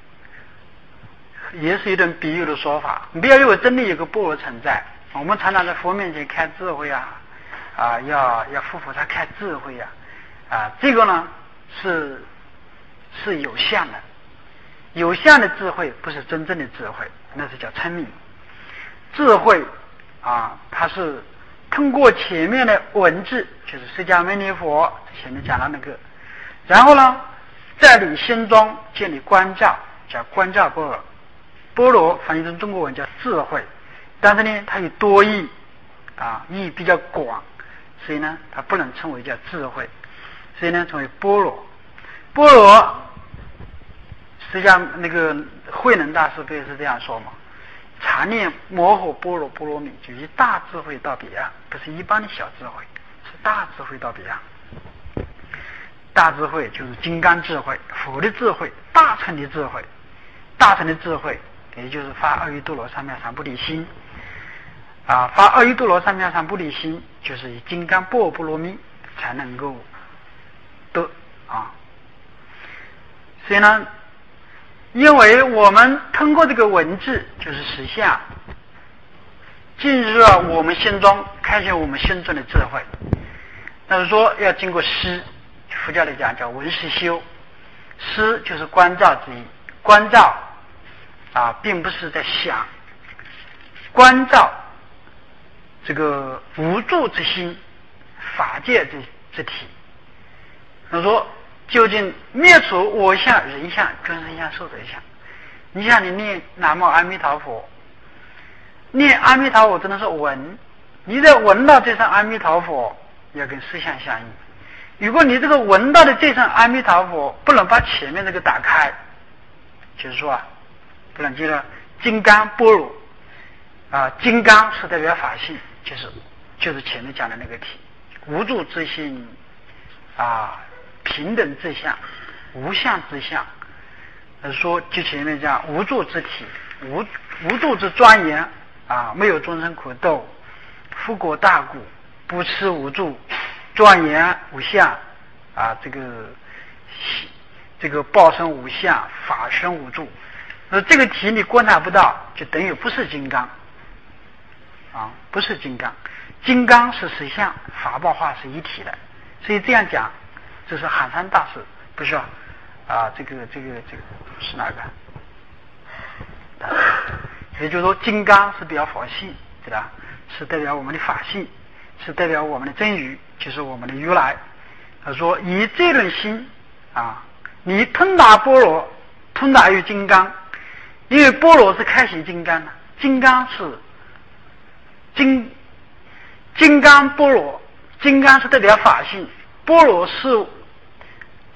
S1: 也是一种比喻的说法。你不要以为真的有个般若存在，我们常常在佛面前开智慧啊啊要要佛菩萨开智慧啊啊这个呢是是有相的，有相的智慧不是真正的智慧，那是叫聪明智慧啊。它是通过前面的文字，就是释迦牟尼佛前面讲的那个，然后呢在你心中建立观照，叫观照般若。般若翻译成中国文叫智慧，但是呢它有多义啊，义比较广，所以呢它不能称为叫智慧，所以呢称为般若。般若实际上那个慧能大师不也是这样说吗？常念摩诃般若波罗蜜，就以大智慧到彼岸，不是一般的小智慧，是大智慧到彼岸。大智慧就是金刚智慧，佛的智慧，大乘的智慧，大乘的智慧也就是发阿耨多罗三藐三菩提心啊，发阿耨多罗三藐三菩提心就是以金刚般若波罗蜜才能够得啊。所以呢因为我们通过这个文字就是实相进入了我们心中，开启我们心中的智慧。那是说要经过思，佛教里讲叫闻思修，思就是观照之意，观照啊并不是在想，观照这个无助之心，法界之之体。那说究竟灭除我相、人相、众生相、寿者相。你像你念南无阿弥陀佛，念阿弥陀佛只能是闻，你在闻到这声阿弥陀佛要跟实相相应。如果你这个闻到的这声阿弥陀佛不能把前面这个打开，就是说啊，不能记得金刚般若啊，金刚是代表法性，就是就是前面讲的那个体，无助之心啊。平等之相，无相之相，说就前面讲无助之体，无无助之庄严啊，没有众生可斗，复国大古，不痴无助，庄严无相啊，这个这个报身无相，法身无助。那这个体你观察不到，就等于不是金刚啊，不是金刚。金刚是实相，法报化是一体的，所以这样讲。这是寒山大师，不是啊？啊，这个这个这个是哪个？也就是说，金刚是表佛性，对吧？是代表我们的法性，是代表我们的真如，就是我们的如来。他说，以这种心啊，你通达般若，通达于金刚，因为般若是开启金刚的，金刚是金金刚般若，金刚是代表法性，般若是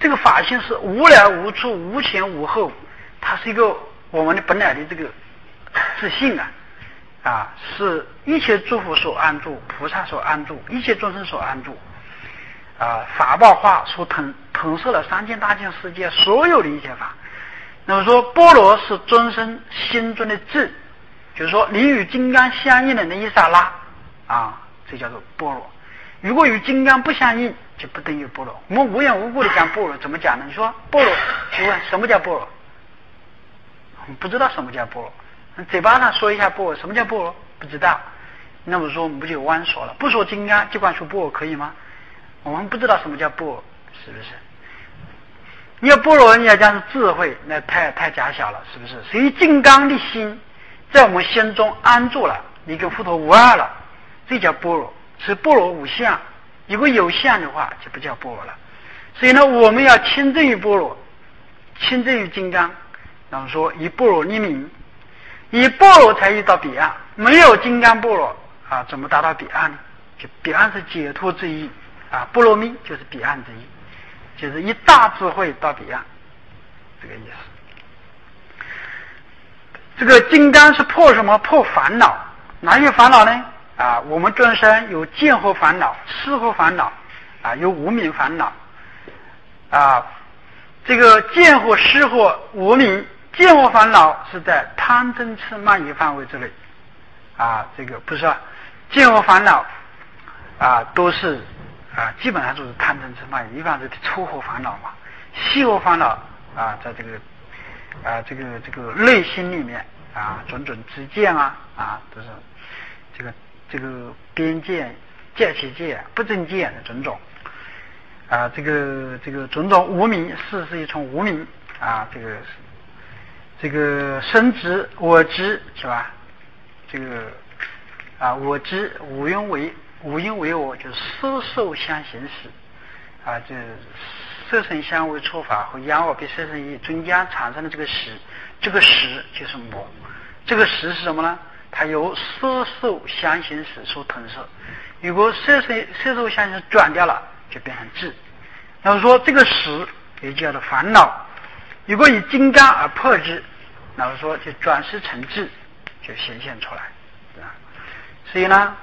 S1: 这个法性是无来无处、无前无后，它是一个我们的本来的这个自信啊啊，是一切诸佛所安住，菩萨所安住，一切众生所安住啊，法报化所统统摄了三千大千世界所有的一切法。那么说般若是众生心中的智，就是说你与金刚相应的那一刹那啊，这叫做般若。如果与金刚不相应，就不等于般若。我们无缘无故的讲般若，怎么讲呢？你说般若，请问什么叫般若？我们不知道什么叫般若，嘴巴上说一下般若，什么叫般若？不知道。那么说我们不就弯说了？不说金刚，就光说般若可以吗？我们不知道什么叫般若，是不是？你要般若，你要讲是智慧，那太太假小了，是不是？所以金刚的心在我们心中安住了，你跟佛陀无二了，这叫般若。是般若无相，如果有相的话，就不叫般若了。所以呢，我们要亲证于般若，亲证于金刚。然后说以般若立名，以般若才遇到彼岸。没有金刚般若啊，怎么达到彼岸呢？就彼岸是解脱之意啊，般若密就是彼岸之意，就是以大智慧到彼岸，这个意思。这个金刚是破什么？破烦恼。哪有烦恼呢？啊，我们众生有见惑烦恼、识惑烦恼啊，有无明烦恼啊。这个见惑、识惑、无明、见惑烦恼是在贪嗔痴慢疑范围之内啊。这个不是啊，见惑烦恼啊，都是啊，基本上都是贪嗔痴慢疑，一般是初惑烦恼嘛。细惑烦恼啊，在这个啊这个这个内心里面啊，种种知见啊啊，都是这个。这个边界、界其界、不正见的种种啊，这个这个种种无明，事是一从无明啊，这个这个生执我执是吧？这个啊，我执无因为无因为我，就是色受相行识啊，这色身相为错法和仰我比色身意中间产生的这个识，这个识就是魔，这个识是什么呢？它由色受相行识所统摄，如果色受色受相行识转掉了，就变成智。那么说这个识也叫做烦恼，如果以金刚而破之，那么说就转世成智，就显现出来啊。所以呢，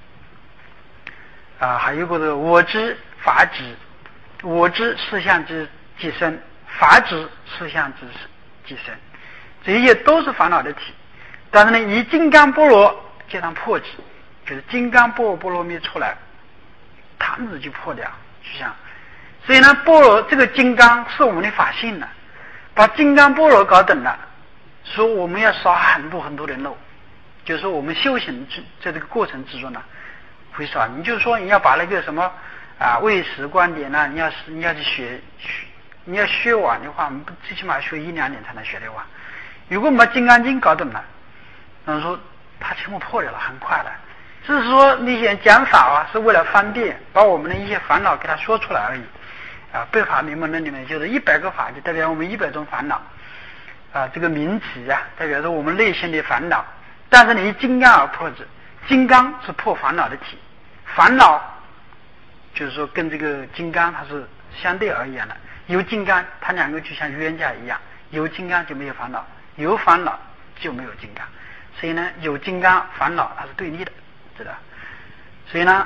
S1: 啊，还有个这个我知法知，我知事相之即身，法知事相之即身，这些都是烦恼的体。但是呢，以金刚般若叫它破之，就是金刚般若波罗蜜出来，坛子就破掉，就像，所以呢，般若这个金刚是我们的法性呢，把金刚般若搞懂了，说我们要少很多很多的漏，就是说我们修行在这个过程之中呢，会少。你就是说你要把那个什么啊唯识观点呢，你要是你要去学，你要学完的话，我们最起码学一两年才能学得完。如果我们把金刚经搞懂了，那么说它全部破掉了，很快的。只是说那些讲法啊，是为了方便把我们的一些烦恼给它说出来而已啊。背法名门论里面就是一百个法，就代表我们一百种烦恼啊。这个名词啊，代表着我们内心的烦恼。但是你以金刚而破之，金刚是破烦恼的体，烦恼就是说跟这个金刚它是相对而言的。有金刚，它两个就像冤家一样，有金刚就没有烦恼，有烦恼就没有金刚。所以呢，有金刚烦恼它是对立的，知道？所以呢，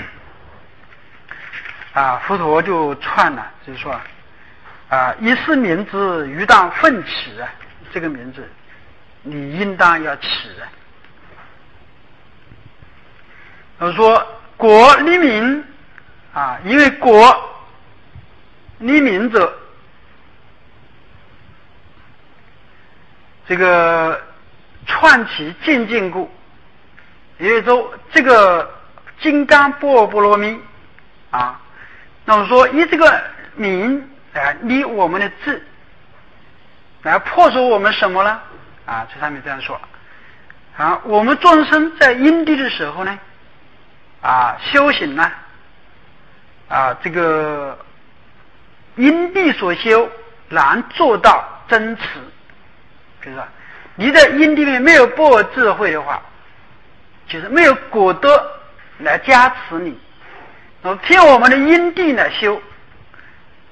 S1: 啊，佛陀就串了，就是说，啊，一是名字于当奋起啊，这个名字你应当要起啊。我说国立名啊，因为国立名者，这个串起渐渐故，也就是说这个金刚般若波罗蜜啊，那么说以这个名来立我们的智，来破除我们什么呢？啊，这上面这样说啊，我们众生在因地的时候呢，啊，修行呢，啊，这个因地所修难做到真持，比如说你在因地里面没有般若智慧的话，就是没有果德来加持你，那么凭我们的因地来修，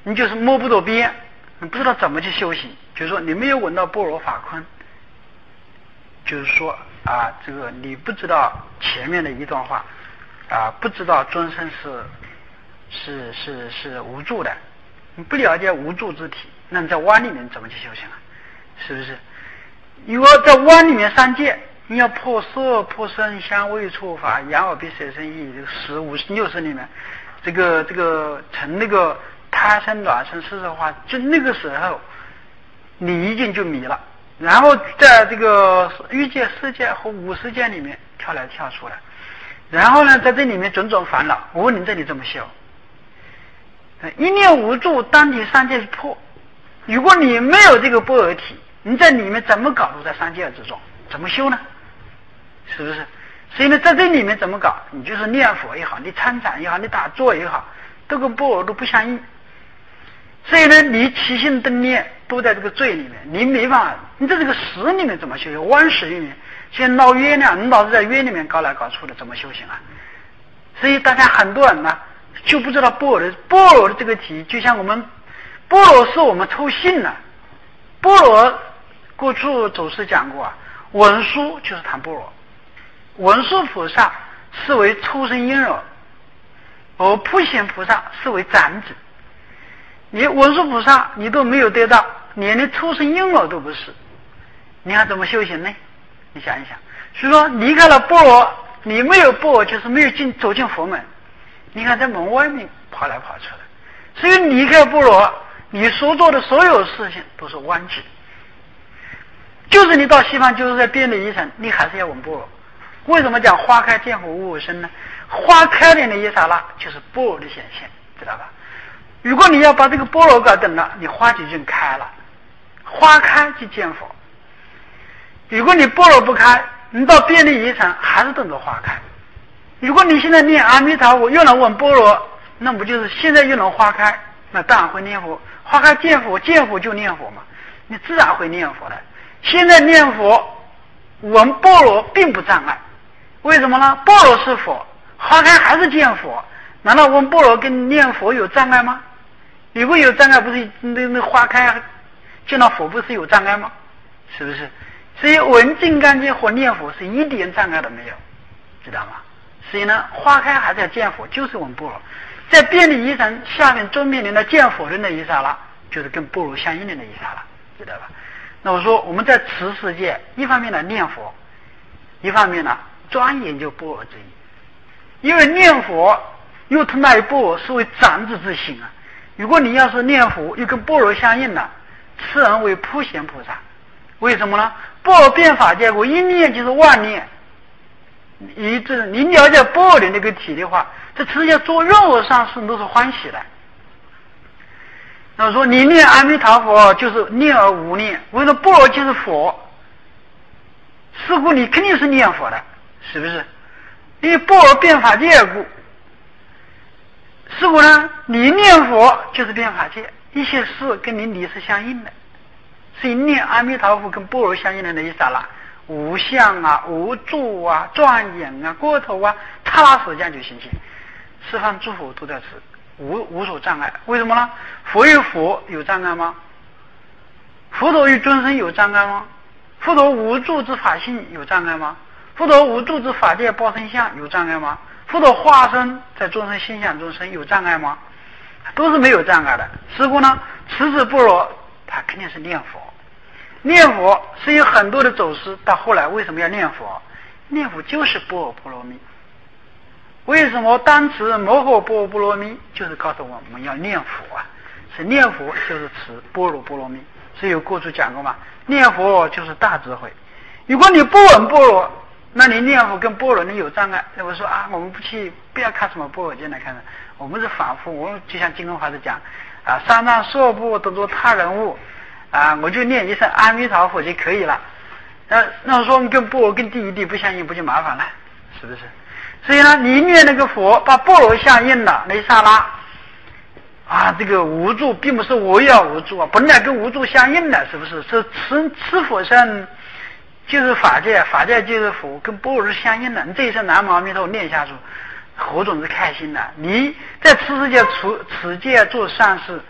S1: 你就是摸不着边，你不知道怎么去修行，就是说你没有闻到般若法空，就是说啊，这个你不知道前面的一段话啊，不知道众生是是是是无助的，你不了解无助之体，那你在湾里面怎么去修行啊？是不是？如果在湾里面三界，你要破色、破声、香味、触法、眼耳鼻舌身意，这个十五十六声里面，这个这个成那个胎生卵生四色化，就那个时候你已经就迷了，然后在这个欲界、世界和无世界里面跳来跳出来，然后呢，在这里面种种烦恼。我问你，这里怎么修？一念无助，当体三界破。如果你没有这个般若体，你在里面怎么搞入在三界之中？怎么修呢？是不是？所以呢，在这里面怎么搞？你就是念佛也好，你参禅也好，你打坐也好，都跟般若都不相应。所以呢，你起心动念都在这个罪里面，你没办法。你在这个识里面怎么修？弯识里面，像捞月亮，你老是在月里面搞来搞去的，怎么修行啊？所以大家很多人呢，就不知道般若的般若的这个体，就像我们般若是我们抽信的。般若过去祖师讲过啊，文殊就是谈般若，文殊菩萨是为出生婴儿，而普贤菩萨是为长子。你文殊菩萨你都没有得到，连你出生婴儿都不是，你还怎么修行呢？你想一想，所以说离开了般若，你没有般若就是没有进走进佛门，你看在门外面跑来跑去的。所以离开般若，你所做的所有事情都是弯曲。就是你到西方，就是在遍历一层，你还是要闻般若。为什么讲花开见佛无我身呢？花开的那一刹那就是般若的显现，知道吧？如果你要把这个般若搞懂了，你花就已经开了，花开即见佛。如果你般若不开，你到遍历一层还是等着花开。如果你现在念阿弥陀佛又能闻般若，那不就是现在又能花开？那当然会念佛，花开见佛，见佛就念佛嘛，你自然会念佛的。现在念佛闻般若并不障碍，为什么呢？般若是佛，花开还是见佛，难道闻般若跟念佛有障碍吗？如果有障碍，不是那那花开见到佛不是有障碍吗？是不是？所以闻金刚经和念佛是一点障碍都没有，知道吗？所以呢，花开还是要见佛，就是闻般若。在遍历一层下面中面临的见佛的那一刹那，就是跟般若相应的那一刹那，知道吧？那我说我们在此世界，一方面呢念佛，一方面呢专研究般若之意。因为念佛又通达于般若，是为长子之心啊。如果你要是念佛又跟般若相应了，此人为普贤菩萨。为什么呢？般若变法界，我一念就是万念。你这你了解般若的那个体的话，这世界做任何善事都是欢喜的。那么说你念阿弥陀佛就是念而无念，为什么般若就是佛？似乎你肯定是念佛的，是不是？因为般若变法界故。似乎呢，你念佛就是变法界，一切事跟你理是相应的。所以念阿弥陀佛跟般若相应的那一刹那，无相啊、无助啊、庄严啊、过头啊，刹那时间就行起，十方诸佛都在此，无无所障碍。为什么呢？佛与佛有障碍吗？佛陀与众生有障碍吗？佛陀无助之法性有障碍吗？佛陀无助之法界报身相有障碍吗？佛陀化身在众生心想众生有障碍吗？都是没有障碍的。师父呢，持之般若，他肯定是念佛。念佛是有很多的走师，到后来为什么要念佛？念佛就是般若波罗蜜。为什么单持摩诃般若波罗蜜？就是告诉我们我们要念佛啊，是念佛就是持般若波罗蜜。所以有过去讲过嘛，念佛就是大智慧。如果你不闻般若，那你念佛跟般若你有障碍。那我说啊，我们不去，不要看什么般若经来看的，我们是反复，我们就像金刚法师讲啊，三藏说不当作他人物啊，我就念一声阿弥陀佛就可以了。那那我说你跟般若跟第一地不相应，不就麻烦了？是不是？所以呢，你念那个佛，把般若相应了，那一刹那啊，这个无助并不是我要无助啊，本来跟无助相应的，是不是？是持持佛身就是法界，法界就是佛，跟般若是相应的。你这一声南无阿弥陀佛念下去，何总是开心的。你在此世界处此界做善事，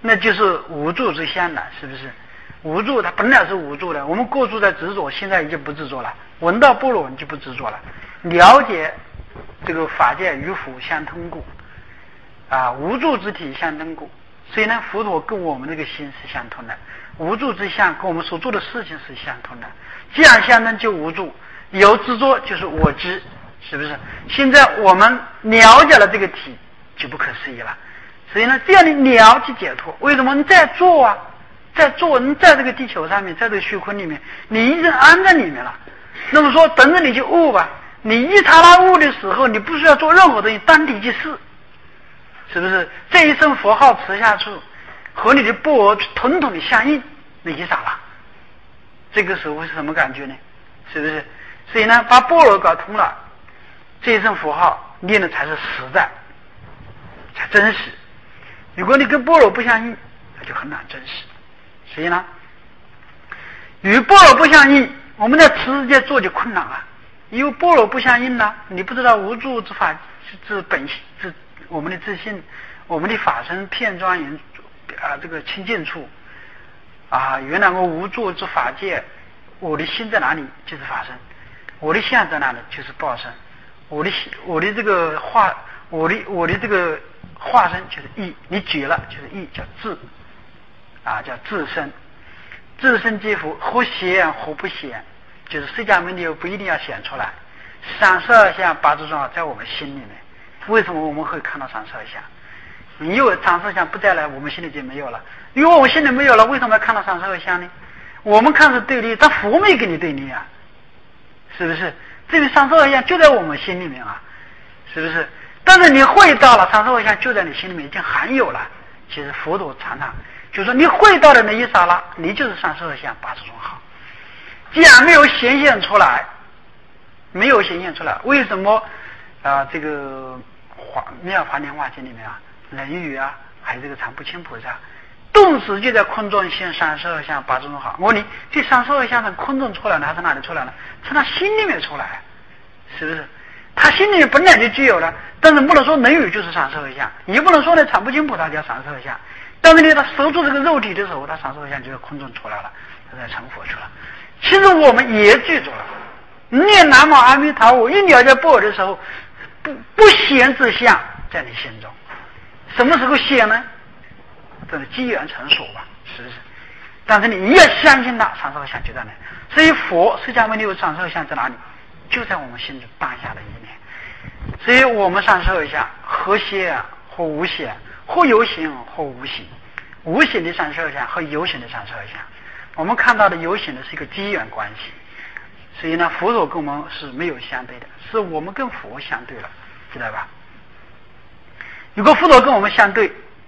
S1: 那就是无助之相了，是不是？无助它本来是无助的，我们过去在执着，现在已经不执着了。闻到般若你就不执着了，了解这个法界与佛相通故，啊，无助之体相通故。所以呢，佛陀跟我们这个心是相通的，无助之相跟我们所做的事情是相通的。既然相通就无助，有执着就是我知，是不是？现在我们了解了这个体，就不可思议了。所以呢，这样的了解解脱，为什么你在做啊？在做，你在这个地球上面，在这个虚空里面，你已经安在里面了。那么说，等着你去悟吧。你一刹那悟的时候，你不需要做任何东西，当体即事，是不是？这一声佛号持下去，和你的般若统统的相应，你一刹那，这个时候是什么感觉呢？是不是？所以呢，把般若搞通了，这一声佛号念的才是实在，才真实。如果你跟般若不相应，那就很难真实。所以呢，与般若不相应，我们在持界做就困难啊。因为般若不相应呢，你不知道无助之法之本之我们的自信，我们的法身片庄严啊，这个清净处啊，原来我无助之法界，我的心在哪里就是法身，我的相在哪里就是报身，我的我的这个化，我的我的这个化身就是意，你举了就是意，叫自啊，叫自身，自身即佛，或显或不显，就是释迦牟尼不一定要显出来。三十二相八诸种在我们心里面，为什么我们会看到三十二相？你有三十二相不再来，我们心里就没有了。因为我们心里没有了，为什么要看到三十二相呢？我们看是对立，但佛没给你对立啊，是不是？这个三十二相就在我们心里面啊，是不是？但是你会到了三十二相就在你心里面已经含有了。其实佛陀常常就是说，你会到的那一刹那，你就是三十二相八十种好。既然没有显现出来，没有显现出来，为什么啊、呃？这个华妙法莲华经里面啊，人语啊，还有这个常不轻菩萨，顿时就在空中现三十二相八十种好。我问你，这三十二相从空中出来了，还是哪里出来了？从他心里面出来，是不是？他心里面本来就具有了，但是不能说人语就是三十二相，也不能说呢常不轻菩萨叫三十二相。但是呢，他收住这个肉体的时候，他三十二相就在空中出来了，他在成佛去了。其实我们也记住了，念南无阿弥陀佛，一了解般若的时候，不不显之相在你心中。什么时候显呢？这是机缘成熟吧，是不是？但是你越相信他，三十二相就在那。所以佛释迦牟尼有三十二相在哪里？就在我们心中当下的一念。所以我们三十二相和显或无显，或有形或无形，无形的三十二相和有形的三十二相，我们看到的有形的是一个机缘关系。所以呢，佛陀跟我们是没有相对的，是我们跟佛相对了，知道吧？如果佛陀跟我们相对，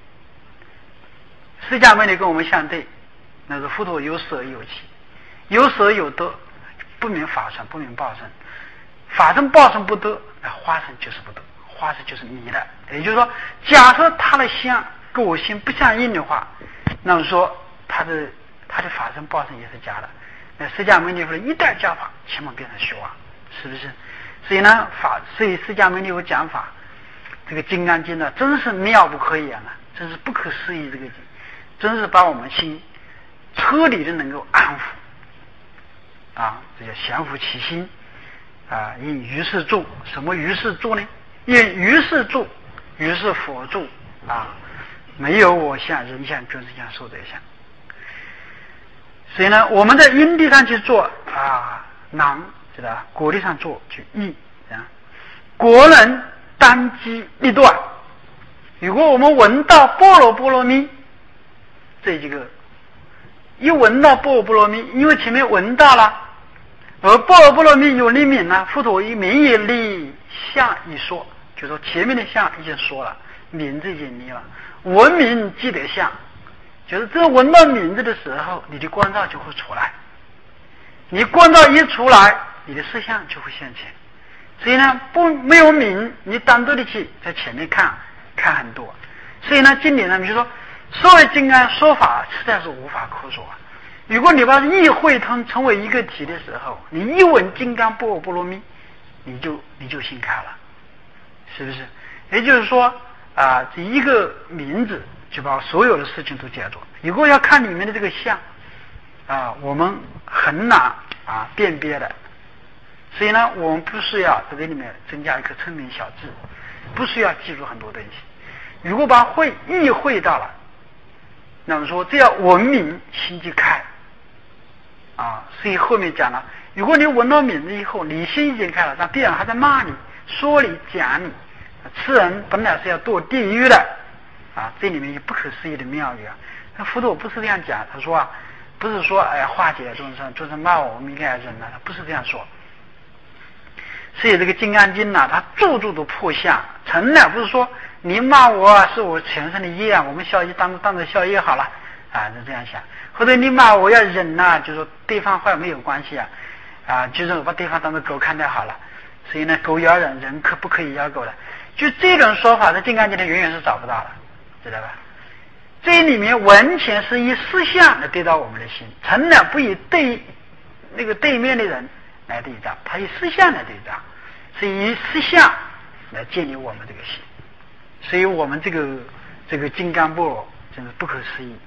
S1: 释迦牟尼跟我们相对，那是佛陀有舍有起，有舍有得，不明法身，不明报身，法身报身不得，那化身就是不得，化身就是迷的。也就是说，假设他的相跟我心不相应的话，那么说他的他的法身报身也是假的。那释迦牟尼佛一旦教法，千万变成虚妄，是不是？所以呢，法所以释迦牟尼佛讲法，这个《金刚经》呢，真是妙不可言啊，真是不可思议。这个经，真是把我们心彻底的能够安抚啊，这叫降伏其心啊。因于是住，什么于是住呢？因于是住，于是佛住啊，没有我相、人相、君子相、寿者相。所以呢，我们在因地上去做啊，囊知道吧？果地上做就易啊，果能当机立断。如果我们闻到般若波罗蜜这几个，一闻到般若波罗蜜，因为前面闻到了，而般若波罗蜜有利名呢，佛陀以名也立相一说，就说前面的相已经说了，名字已经立了，闻名即得相。就是这闻到名字的时候，你的观照就会出来，你观照一出来，你的色相就会现前。所以呢，不没有名，你单独的去在前面看看很多。所以呢，经典上比如说所谓金刚说法，实在是无法可说。如果你把意会通成为一个体的时候，你一闻金刚般若波罗蜜，你就你就心开了，是不是？也就是说啊，这一个名字就把所有的事情都解脱。如果要看里面的这个相啊，我们很难啊辨别的。所以呢，我们不是要在这里面增加一颗聪明小智，不是要记住很多东西。如果把会意会到了，那么说这要文明心即开啊。所以后面讲了，如果你闻到名字以后，你心已经开了，但别人还在骂你、说你、讲你，此人本来是要堕地狱的啊！这里面有不可思议的妙语啊。那佛陀不是这样讲，他说啊，不是说哎化解众生，众生骂我，我们应该忍了，他不是这样说。所以这个《金刚经》呐，它处处都破相，从来不是说你骂我是我全身的业啊，我们消业当当做消业好了啊，就这样想。或者你骂我要忍呐、啊，就说对方坏没有关系啊，啊，就是我把对方当做狗看待好了。所以呢，狗咬人，人可不可以咬狗的？就这种说法，在《金刚经》里永远是找不到的，知道吧？这里面完全是以思想来对到我们的心，从来不以对那个对面的人来对照，他以思想来对照，是以思想来建立我们这个心。所以我们这个这个金刚般若真是不可思议。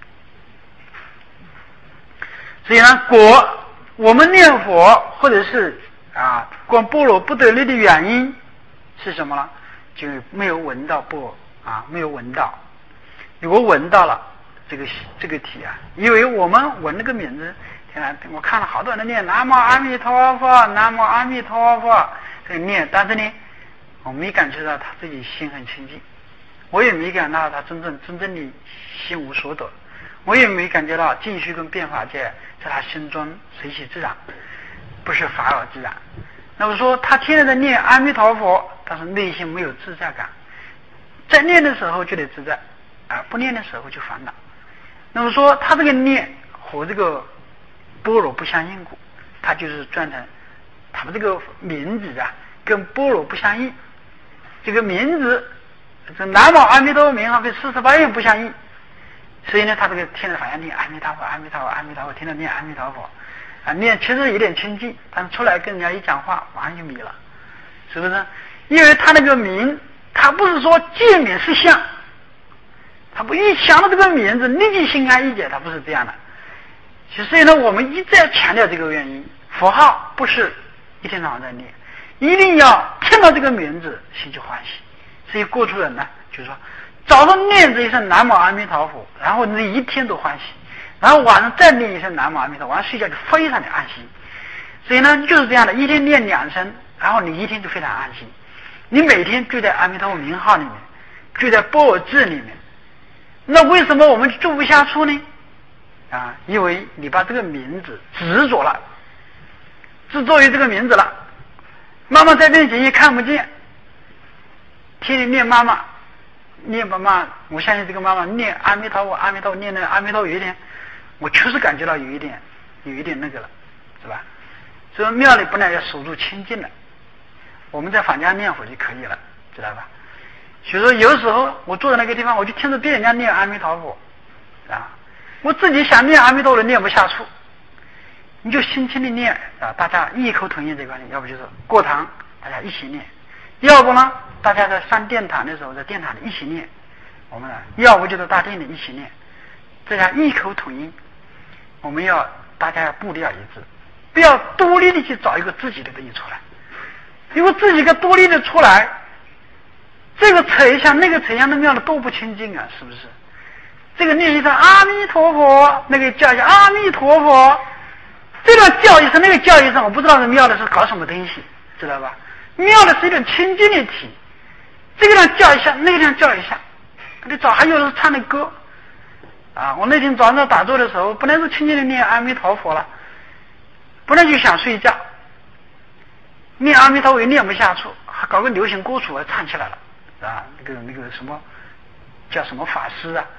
S1: 所以呢，果我们念佛或者是啊观般若不得力的原因是什么呢？就没有闻到般若啊，没有闻到。如果闻到了这个这个体啊，因为我们闻那个名字，天啊，我看了好多人念南无阿弥陀佛，南无阿弥陀佛，这个念，但是呢，我没感觉到他自己心很清净，我也没感到他真正真正的心无所得，我也没感觉到净虚跟变法界在他心中随其自然，不是法而自然。那么说他天天在念阿弥陀佛，但是内心没有自在感，在念的时候就得自在啊，不念的时候就烦恼。那么说他这个念和这个般若不相应故，他就是转成他们这个名字啊跟般若不相应，这个名字这南无阿弥陀佛名号跟四十八愿不相应，所以呢他这个天天反正念阿弥陀佛阿弥陀佛阿弥陀佛，天天念阿弥陀佛啊，念其实有点清净，但是出来跟人家一讲话马上就迷了，是不是？因为他那个名，他不是说见名是相，他不一想到这个名字立即心安意解，他不是这样的。所以呢，我们一再强调这个原因，佛号不是一天早上在念，一定要听到这个名字心就欢喜。所以过去人呢，就是说早上念这一声南无阿弥陀佛，然后你一天都欢喜，然后晚上再念一声南无阿弥陀佛，晚上睡觉就非常的安心。所以呢，就是这样的，一天念两声，然后你一天就非常安心。你每天住在阿弥陀佛名号里面，住在般若智里面，那为什么我们住不下去呢？啊，因为你把这个名字执着了，执着于这个名字了。妈妈在面前也看不见，天天念妈妈，念妈妈，我相信这个妈妈念阿弥陀佛，阿弥陀佛，念那个阿弥陀佛，有一点，我确实感觉到有一点，有一点那个了，是吧？所以庙里本来要守住清净的，我们在坊间念佛就可以了，知道吧？所以说有时候我坐在那个地方，我就听着别人家念阿弥陀佛啊，我自己想念阿弥陀佛念不下去，你就轻轻的念啊，大家异口同音这块，要不就是过堂大家一起念，要不呢大家在上殿堂的时候在殿堂里一起念，我们呢要不就在大殿里一起念，这样异口同音。我们要大家要步调一致，不要独立的去找一个自己的东西出来，如果自己个独立的出来，这个扯一下那个扯一下，那庙的都不清净啊，是不是？这个念一声阿弥陀佛，那个叫一下阿弥陀佛，这个叫一声那个叫一声，我不知道这庙的是搞什么东西，知道吧？庙的是一种清净的体，这个人叫一下，那个人叫一下，你找还有人唱的歌啊！我那天早上打坐的时候，本来是轻轻的念阿弥陀佛了，本来就想睡觉，念阿弥陀佛也念不下去，还搞个流行歌曲还唱起来了啊！那个那个什么叫什么法师啊？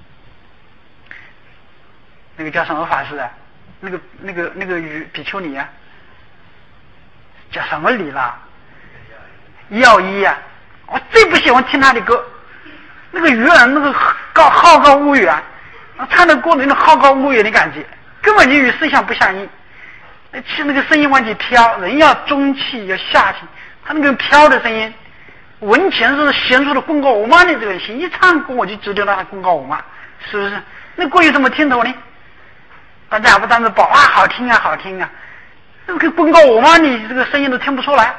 S1: 那个叫什么法师啊？那个那个那个比比丘尼啊，叫什么理啦？药医啊！我最不喜欢听他的歌，那个语言那个高好高骛远，唱的歌那种好高骛远的感觉，根本就与思想不相应。去那个声音往起飘，人要中气要下气，他那个飘的声音文前是贤出的功高我慢的这个心，一唱歌我就知道他功高我慢，是不是？那歌有什么听头呢？大家不单是报啊好听啊好听啊，这个功高我慢你这个声音都听不出来。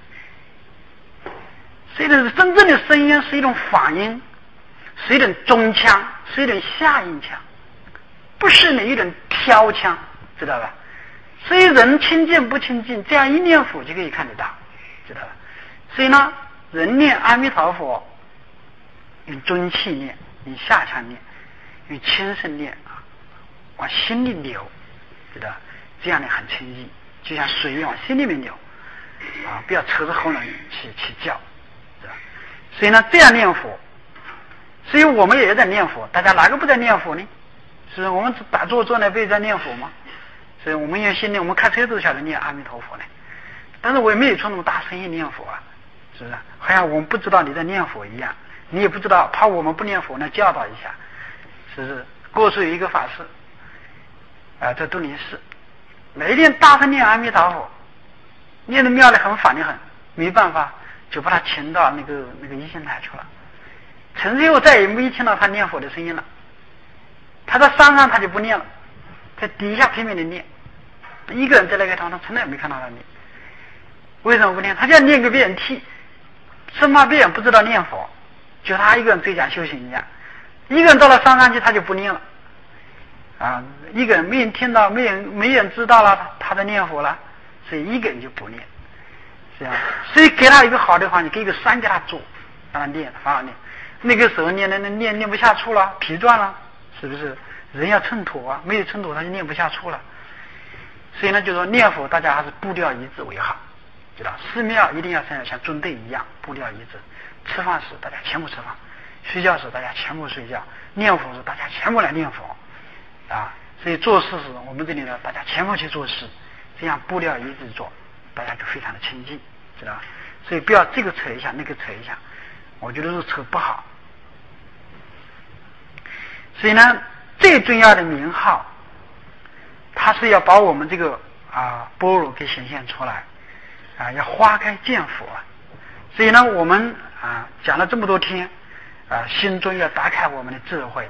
S1: 所以这真正的声音是一种反音，是一种中腔，是一种下音腔，不是那一种飘腔，知道吧？所以人亲近不亲近，这样一念佛就可以看得到，知道吧？所以呢，人念阿弥陀佛，用中气念，用下腔念，用轻声念啊，往心里流，知道吧？这样呢很清净，就像水往心里面流啊，不要扯着喉咙去去叫。所以呢，这样念佛，所以我们也在念佛。大家哪个不在念佛呢？是不是？我们打坐坐那不也在念佛吗？所以我们用心念，我们开车都晓得念阿弥陀佛呢。但是我也没有从那么大声音念佛啊，是不是？好像我们不知道你在念佛一样，你也不知道，怕我们不念佛呢，教导一下，是不是？过去有一个法师啊、呃，在杜林寺，每天大声念阿弥陀佛，念的庙里很烦的很，没办法。就把他请到那个那个一心台去了。从此以后再也没听到他念佛的声音了。他在山上他就不念了，在底下拼命的念，一个人在那个堂上从来没看到他念。为什么不念？他就要念给别人听，生怕别人不知道念佛，就他一个人最讲修行一样。一个人到了山上去他就不念了啊，一个人没人听到，没人没人知道了他在念佛了，所以一个人就不念。这样，所以给他一个好的环境，给一个山给他住，让他念，让他念。那个时候念念念念不下去了，疲倦了，是不是？人要称妥啊，没有称妥他就念不下去了。所以呢，就说念佛，大家还是步调一致为好，知道？寺庙一定要像像军队一样步调一致。吃饭时大家全部吃饭，睡觉时大家全部睡觉，念佛时大家全部来念佛，啊！所以做事时我们这里呢，大家全部去做事，这样步调一致做。大家就非常的亲近，知道吧？所以不要这个扯一下，那个扯一下，我觉得是扯不好。所以呢，最重要的名号，它是要把我们这个啊般若给显现出来啊，要花开见佛啊。所以呢，我们啊讲了这么多天啊，心中要打开我们的智慧，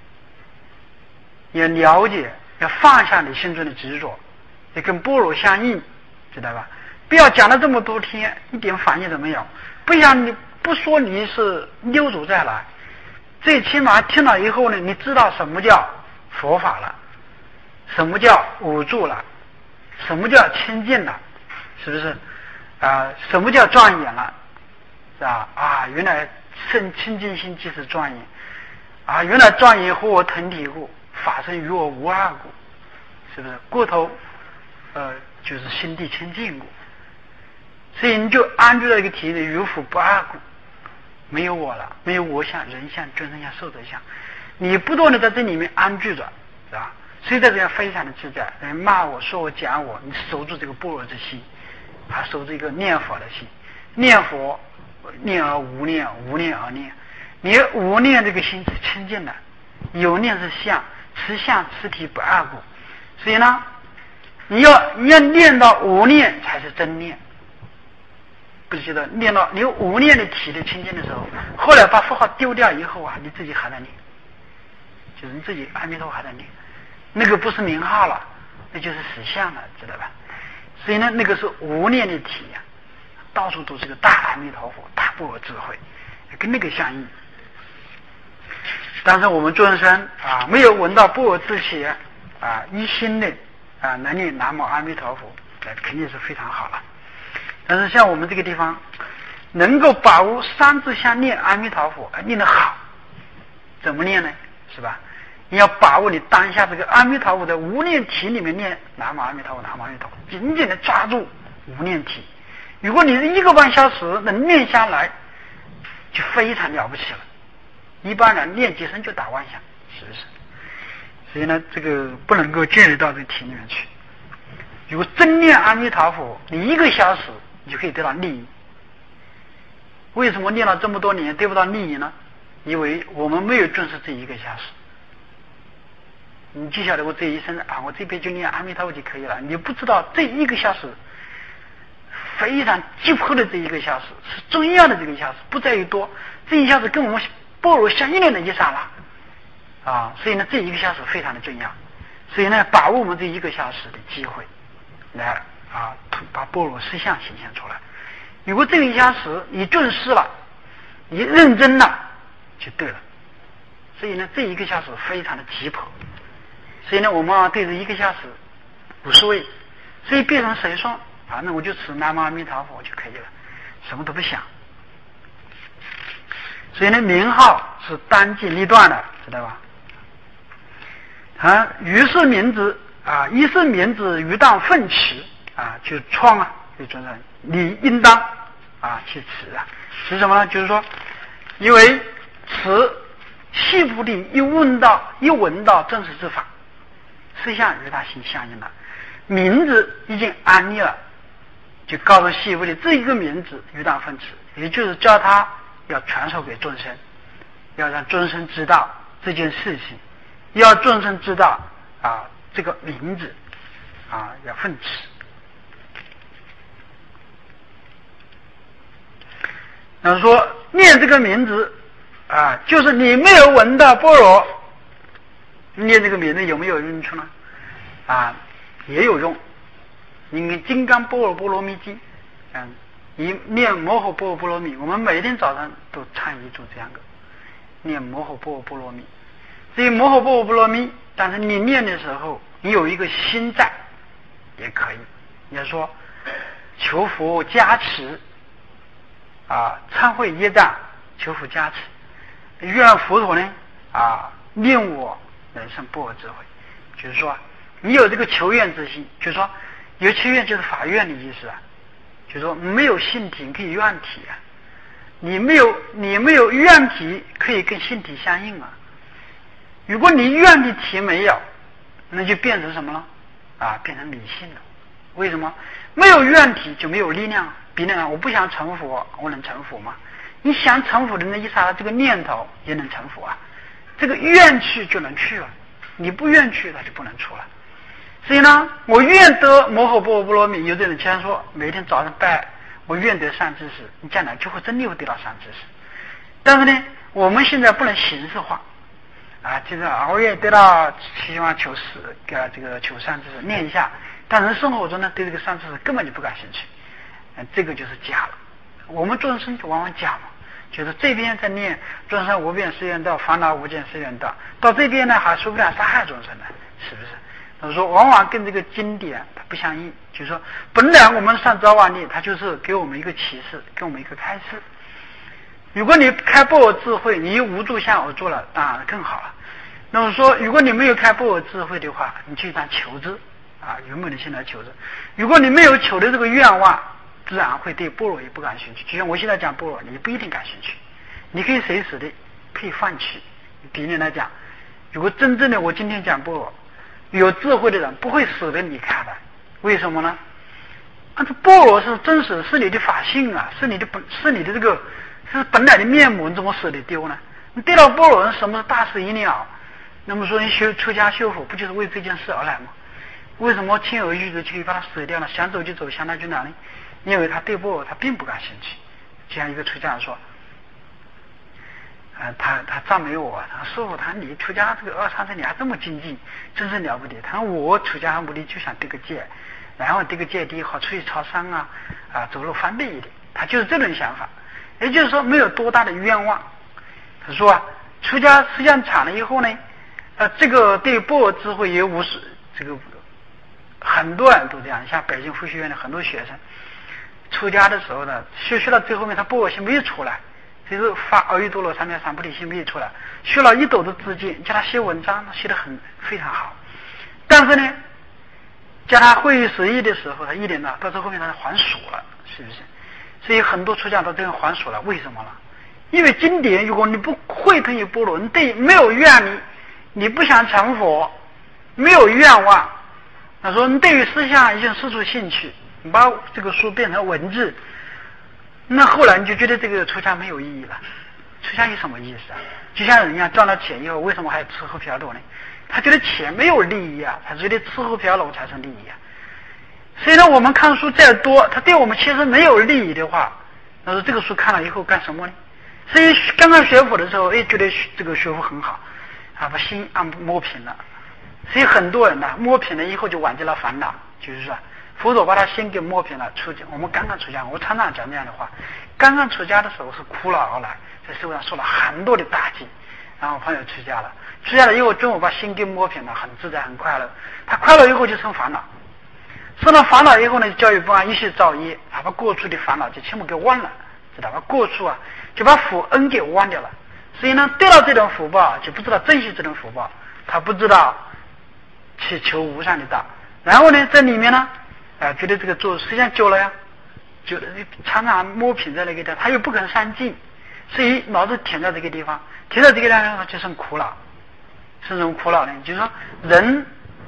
S1: 要了解，要放下你心中的执着，要跟般若相应。知道吧？不要讲了这么多天，一点反应都没有。不想你不说你是溜走再来，最起码听了以后呢，你知道什么叫佛法了，什么叫无助了，什么叫清净了，是不是？啊、呃，什么叫庄严了？是吧？啊，原来圣清净心即是庄严啊！原来庄严和我同体故，法身与我无二故，是不是？过头，呃。就是心地清净故，所以你就安住在一个体内，如佛不二故，没有我了，没有我相、人相、众生相、寿者相，你不断的在这里面安住着，是吧？所以在这样非常的自在，人骂我说我讲我，你守住这个般若之心，还守住一个念佛的心，念佛念而无念，无念而念，你无念这个心是清净的，有念是相，此相此体不二故，所以呢。你要你要念到无念才是真念，不记得念到你有无念的体的清净的时候，后来把符号丢掉以后啊，你自己还在念，就是你自己阿弥陀佛还在念，那个不是名号了，那就是实相了，知道吧？所以呢，那个是无念的体呀、啊，到处都是个大阿弥陀佛、大般若智慧，跟那个相应。但是我们众生啊，没有闻到般若智起啊，一心的。啊，能念南无阿弥陀佛，那肯定是非常好了。但是像我们这个地方，能够把握三字相念阿弥陀佛，念得好，怎么念呢？是吧？你要把握你当下这个阿弥陀佛的无念体里面念南无阿弥陀佛，南无阿弥陀佛，紧紧的抓住无念体。如果你是一个半小时能念下来，就非常了不起了。一般人念几声就打妄想，是不是？所以呢，这个不能够进入到这个体里面去。如果真念阿弥陀佛，你一个小时你就可以得到利益。为什么念了这么多年得不到利益呢？因为我们没有重视这一个小时。你就晓得我这一生啊，我这边就念阿弥陀佛就可以了。你不知道这一个小时非常急迫的这一个小时，是重要的这个小时，不在于多，这一小时跟我们般若相应的那一刹那啊，所以呢，这一个小时非常的重要，所以呢，把握我们这一个小时的机会，来啊，把般若实相显现出来。如果这个一小时你重视了，你认真了，就对了。所以呢，这一个小时非常的急迫，所以呢，我们对这一个小时无所谓，所以变成谁说，反正我就吃南无阿弥陀佛就可以了，什么都不想。所以呢，名号是单尽立断的，知道吧？啊，于是名字啊，一是名字于当奋起啊，就创啊，就尊称你应当啊去持啊，是什么呢？就是说，因为持细部里一问到一闻到正实之法，实相与他心相应了，名字已经安立了，就告诉细部里这一个名字于当奋起，也就是叫他要传授给众生，要让众生知道这件事情，要众生知道啊这个名字啊要奋起。那说念这个名字啊，就是你没有闻到般若，念这个名字有没有用处呢？啊，也有用。你看《金刚般若波罗蜜经》，嗯，你念摩诃般若波罗蜜，我们每天早上都唱一组这样的，念摩诃般若波罗蜜。至于摩诃般若波罗蜜，但是你念的时候，你有一个心在，也可以。你要说求佛加持。啊，忏悔业障，求佛加持，愿佛陀呢啊令我人生般若智慧。就是说，你有这个求愿之心，就是说有求愿就是法愿的意思啊。就是说没有性体，你可以愿体啊。你没有你没有愿体，可以跟性体相应啊。如果你愿的体没有，那就变成什么了？啊，变成迷信了。为什么？没有愿体就没有力量。比那我不想成佛，我能成佛吗？你想成佛的那一刹那，这个念头也能成佛啊。这个愿去就能去了，你不愿去，它就不能出了。所以呢，我愿得摩诃般若波罗蜜。有的人经常说，每天早上拜，我愿得善知识，你将来就会真的会得到善知识。但是呢，我们现在不能形式化啊，就是熬夜得到希望求实，呃，这个求善知识念一下，但是生活中呢，对这个善知识根本就不感兴趣。这个就是假了。我们众生就往往假嘛，就是这边在念众生无边誓愿道，烦恼无间誓愿道，到这边呢还说不了杀害众生呢，是不是？他说往往跟这个经典它不相应，就是说本来我们上早晚念，它就是给我们一个启示，给我们一个开示。如果你开般若智慧，你无住相而做了，当然更好了。那么说，如果你没有开般若智慧的话，你就当求知啊，有没有心来求知？如果你没有求的这个愿望，自然会对般若也不感兴趣。就像我现在讲般若，你不一定感兴趣，你可以随时的可以放弃。比例来讲，如果真正的我今天讲般若，有智慧的人不会舍得你看的。为什么呢？啊，这般若是真实，是你的法性啊，是你的本，是你的这个是本来的面目，你怎么舍得丢呢？你对到般若人，什么大事一了？那么说你修出家修佛，不就是为这件事而来吗？为什么轻而易举就可以把它舍掉了？想走就走，想哪就哪呢？因为他对般若他并不感兴趣。就像一个出家人说，呃、他他赞美我，他说师父，他你出家这个二三十年还这么精进，真是了不得。他说我出家目的就想得个戒，然后得个戒地好出去超商啊啊走路方便一点，他就是这种想法。也就是说没有多大的愿望。他说啊，出家时间长了以后呢，呃，这个对般若智慧也无视，这个很多人都这样，像北京佛学院的很多学生。出家的时候呢，学学到最后面，他般若心没有出来，就是发阿耨多罗三藐三菩提心没有出来。学了一斗的资金，叫他写文章，写得很非常好。但是呢，叫他会意实义的时候，他一点呢，到最后面他还俗了，是不是？所以很多出家都这样还俗了，为什么呢？因为经典，如果你不会通于般若，你对没有愿力，你不想成佛，没有愿望，他说你对于思想已经失去兴趣。你把这个书变成文字，那后来你就觉得这个出家没有意义了。出家有什么意思啊？就像人家赚了钱以后，为什么还吃喝嫖赌呢？他觉得钱没有利益啊，他觉得吃喝嫖赌才是利益啊。 所以呢，我们看书再多，它对我们其实没有利益的话，那说这个书看了以后干什么呢？所以刚刚学佛的时候，哎，觉得这个学佛很好，啊，把心按摸平了。所以很多人呢，摸平了以后就忘记了烦恼，就是说，佛陀把他心给摸平了。出家，我们刚刚出家，我常常讲这样的话。刚刚出家的时候是苦恼而来，在社会上受了很多的打击，然后朋友出家了，出家了以后，中午把心给摸平了，很自在，很快乐。他快乐以后就生烦恼，生了烦恼以后呢，教育不安，一些造业，他把过去的烦恼就全部给忘了，知道吧？过去啊，就把福恩给忘掉了。所以呢，得到这种福报，就不知道珍惜这种福报，他不知道去求无上的道。然后呢，在里面呢，啊、呃，觉得这个做时间久了呀，就常常摸平在那个地方，他又不肯上进，所以老是停在这个地方，停在这个地方就生苦恼，是这种苦恼呢。就是说，人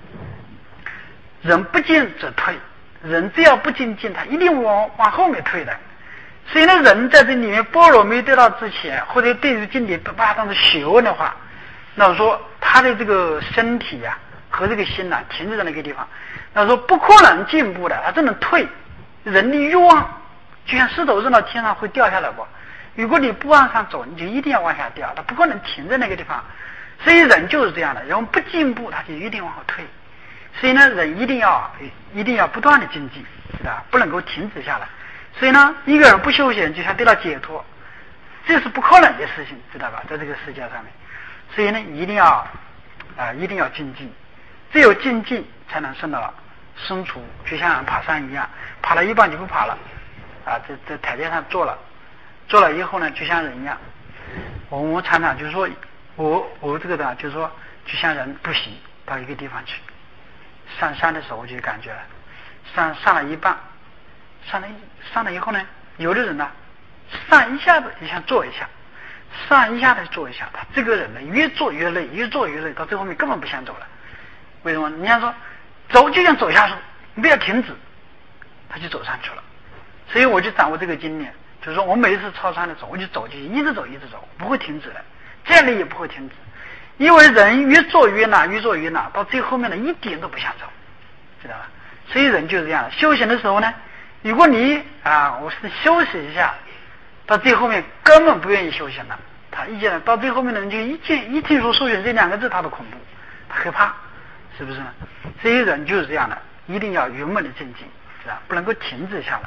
S1: 人不进则退，人只要不精进，他一定往往后面退的。所以呢，人在这里面般若没得到之前，或者对于经典不把它当成学问的话，那我说他的这个身体呀、啊、和这个心呐、啊、停滞在那个地方，那说不可能进步的，他只能退。人的欲望就像石头扔到天上会掉下来不？如果你不往上走，你就一定要往下掉，他不可能停在那个地方。所以人就是这样的，人不进步，他就一定往后退。所以呢，人一定要一定要不断的精进，知道吧？不能够停止下来。所以呢，一个人不修行，就想得到解脱，这是不可能的事情，知道吧？在这个世界上面，所以呢，一定要啊、呃，一定要精进，只有精进才能升到升处，就像爬山一样，爬了一半就不爬了，啊，在在台阶上坐了，坐了以后呢，就像人一样。我们常常就是说，我我这个的，就是说，就像人步行到一个地方去，上山的时候我就感觉了，上上了一半。上了上了以后呢，有的人呢，上一下子也想坐一下，上一下子坐一下，他这个人呢，越坐越累，越坐越累，到最后面根本不想走了。为什么？人家说走就像走下树，你不要停止，他就走上去了。所以我就掌握这个经验，就是说我每一次超山的时候，我就走，就一直走，一直走，不会停止的，再累也不会停止。因为人越做越难，越做越难，到最后面呢，一点都不想走，知道吧？所以人就是这样的。修行的时候呢，如果你啊，我是休息一下，到最后面根本不愿意修行了。他一见到最后面的人就一见一听说修行这两个字，他都恐怖，他害怕，是不是呢？所以人就是这样的，一定要圆满的精进，是吧？不能够停止下来。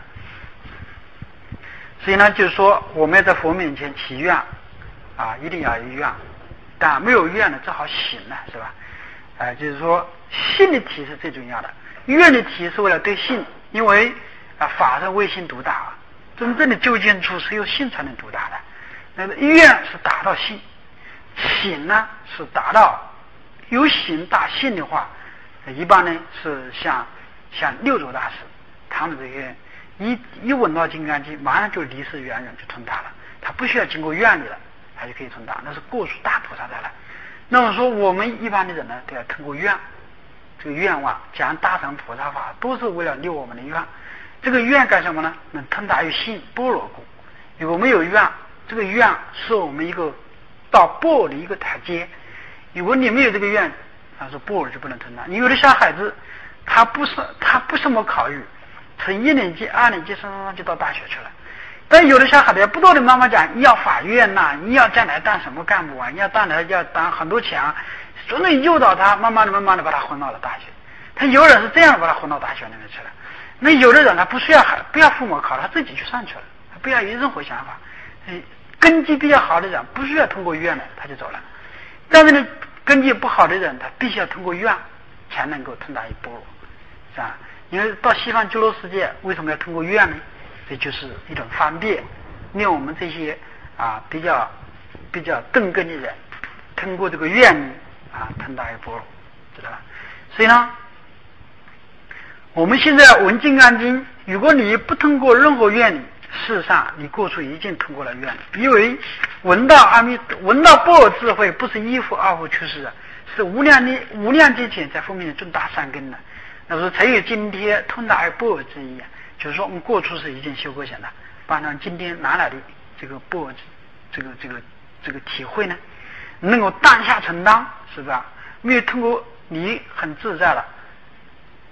S1: 所以呢，就是说我们要在佛面前祈愿啊，一定要有愿，但没有愿呢，只好行了，是吧？啊，就是说信的体是最重要的，愿的体是为了对信，因为啊，法是为心独大啊，真正的究竟处是由心才能独大的。那个愿是达到信，行呢是达到由行达信的话，一般呢是像像六祖大师他们这些一一闻到金刚经，马上就离世圆融就通达了，他不需要经过愿力了，他就可以通达，那是过去大菩萨的了。那么说我们一般的人呢，都要通过愿，这个愿望讲大乘菩萨法，都是为了利我们的愿。这个愿干什么呢？能通达于心般若故。如果没有愿，这个愿是我们一个到般若的一个台阶。如果你没有这个愿，他说般若就不能通达。你有的小孩子，他不是他不什么考虑，从一年级、二年级升上就到大学去了。但有的小孩子不断的妈妈讲，你要法院呐、啊，你要将来当什么干部啊，你要当来要当很多钱啊，总能诱导他，慢慢的、慢慢的把他混到了大学。他有人是这样把他混到大学里面去了。那有的人他不需要孩，不要父母考，他自己去上去了，他不要有任何想法。根基比较好的人不需要通过愿的，他就走了。但是呢，根基不好的人，他必须要通过愿才能够通达于般若，是吧？因为到西方极乐世界，为什么要通过愿呢？这就是一种方便，令我们这些啊比较比较钝根的人，通过这个愿力啊通达于般若，知道吧？所以呢，我们现在闻金刚经，如果你不通过任何愿力，事实上你过去已经通过了愿力，因为闻到阿弥闻到般若智慧，不是一佛二佛去世的，是无量的无量之前在后面的重大善根的，那说才有今天通达于般若之意啊。就是说我们过去是已经修过行了，把咱今天拿来的这个般若这个这个这个体会呢，能够当下承担，是不是啊？没有通过你很自在了，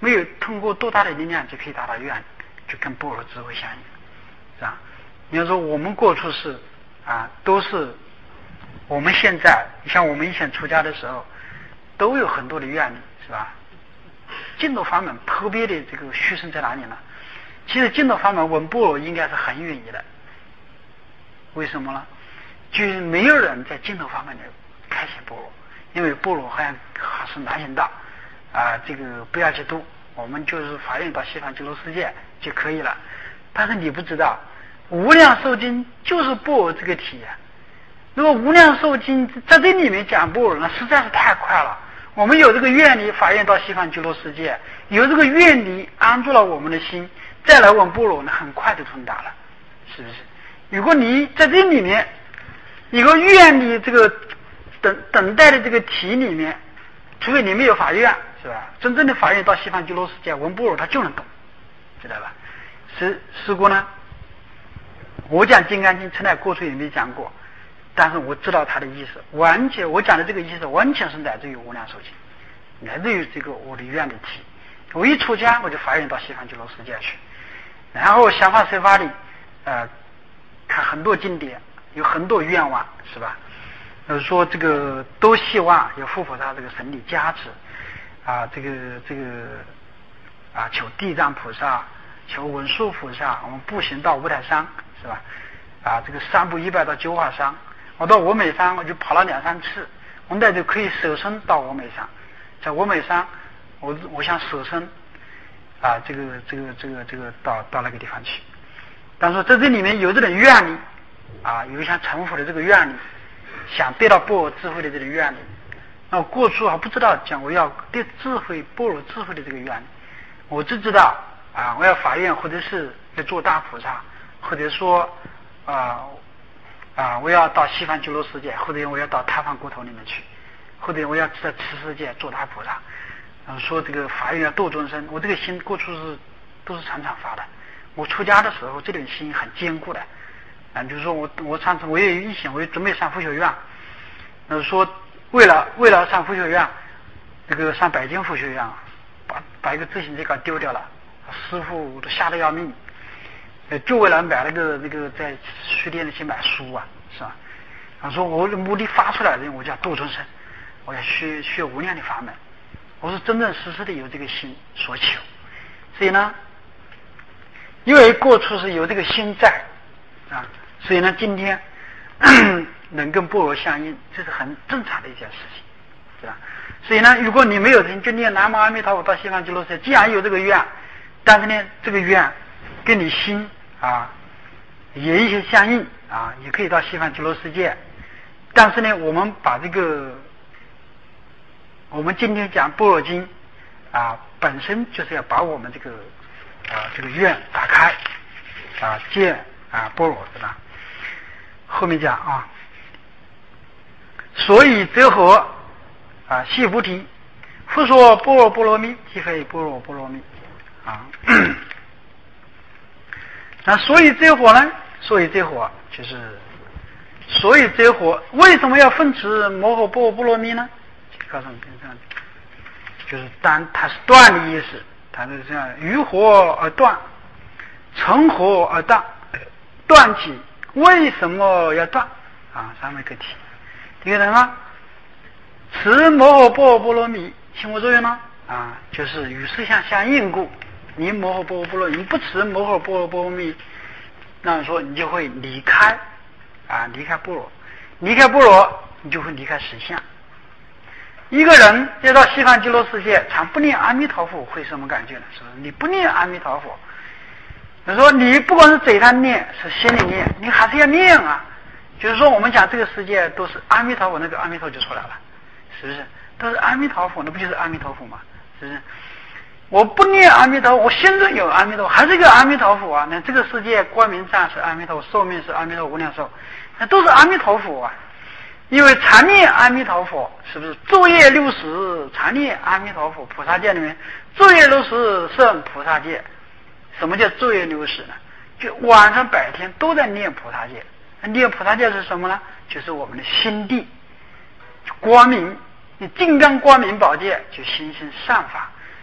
S1: 没有通过多大的力量就可以达到愿力，就跟般若智慧相应，是吧？你要说我们过去是啊，都是我们现在，像我们以前出家的时候，都有很多的愿力，是吧？净土法门特别的这个殊胜在哪里呢？其实净土法门闻般若应该是很容易的，为什么呢？就是没有人在净土法门里开显般若，因为般若好像还是难行道啊，这个不要去度，我们就是发愿到西方极乐世界就可以了。但是你不知道，无量寿经就是般若这个体啊。如果无量寿经在这里面讲般若呢，实在是太快了。我们有这个愿力发愿到西方极乐世界，有这个愿力安住了我们的心，再来闻般若呢，很快就通达了，是不是？如果你在这里面一个愿力这个等等待的这个体里面，除非你没有法愿，是吧？真正的法愿到西方极乐世界闻般若，他就能懂，知道吧？是师姑呢，我讲《金刚经》从来过去也没讲过，但是我知道他的意思，完全我讲的这个意思完全是来自于无量寿经，来自于这个我的愿的体。我一出家我就发愿到西方极乐世界去，然后想法设法里呃看很多经典，有很多愿望，是吧？呃说这个都希望有佛菩萨这个神力加持啊，这个这个啊求地藏菩萨，求文殊菩萨，我们步行到五台山，是吧？啊这个三步一拜到九华山，我到峨眉山我就跑了两三次，我们就可以舍身到峨眉山，在峨眉山我我想舍身啊这个这个这个这个到到那个地方去。但是在这里面有这种愿力啊，有想成佛的这个愿力，想得到般若智慧的这个愿力，那我过去还不知道讲我要得智慧般若智慧的这个愿力，我只知道啊我要发愿，或者是要做大菩萨，或者说啊啊我要到西方极乐世界，或者我要到他方国土里面去，或者我要在此世界做大菩萨，嗯、说这个发愿要度众生，我这个心过去是都是常常发的。我出家的时候这种心很坚固的啊，就是说我我上次我也有一想，我也准备上佛学院，呃说为了为了上佛学院，这个上北京佛学院，把把一个自行车给丢掉了，师傅都吓得要命，呃就为了买那个那个在书店里去买书啊，是吧？他说我的目的发出来的，我就要度众生，我要学学无量的法门，我是真正实实的有这个心所求，所以呢。因为过去是有这个心在啊，所以呢，今天能跟般若相应，这是很正常的一件事情，是吧？所以呢，如果你没有人就念南无阿弥陀佛到西方极乐世界，既然有这个愿，但是呢，这个愿跟你心啊也一些相应啊，也可以到西方极乐世界。但是呢，我们把这个我们今天讲般若经啊，本身就是要把我们这个。啊，这个愿打开啊，见啊般若，是吧？后面讲啊，所以则何啊？悉菩提，复说般若波罗蜜，即非般若波罗蜜啊。那所以这何呢？所以这何就是，所以这何为什么要分持摩诃般若波罗蜜呢？告诉你这样，就是当它是断的意思。它是这样，于火而断，成火而断，断起为什么要断啊？上面个题，第一个什么？持摩诃般若波罗蜜起什么作用呢？啊，就是与事相相应故。你摩诃般若波罗蜜，你不持摩诃般若波罗蜜，那么说你就会离开啊，离开般若，离开般若，你就会离开实相。一个人要到西方极乐世界，常不念阿弥陀佛，会什么感觉呢？是不是？你不念阿弥陀佛，你说你不管是嘴上念，是心里念，你还是要念啊。就是说，我们讲这个世界都是阿弥陀佛，那个阿弥陀就出来了，是不是？都是阿弥陀佛，那不就是阿弥陀佛吗？是不是？我不念阿弥陀佛，我心中有阿弥陀佛，还是一个阿弥陀佛啊。那这个世界光明藏是阿弥陀佛，寿命是阿弥陀无量寿，那都是阿弥陀佛啊。因为常念阿弥陀佛，是不是昼夜六时常念阿弥陀佛？菩萨戒里面昼夜六时胜菩萨戒。什么叫昼夜六时呢？就晚上白天都在念菩萨戒。念菩萨戒是什么呢？就是我们的心地光明，你金刚光明宝戒就心生善法，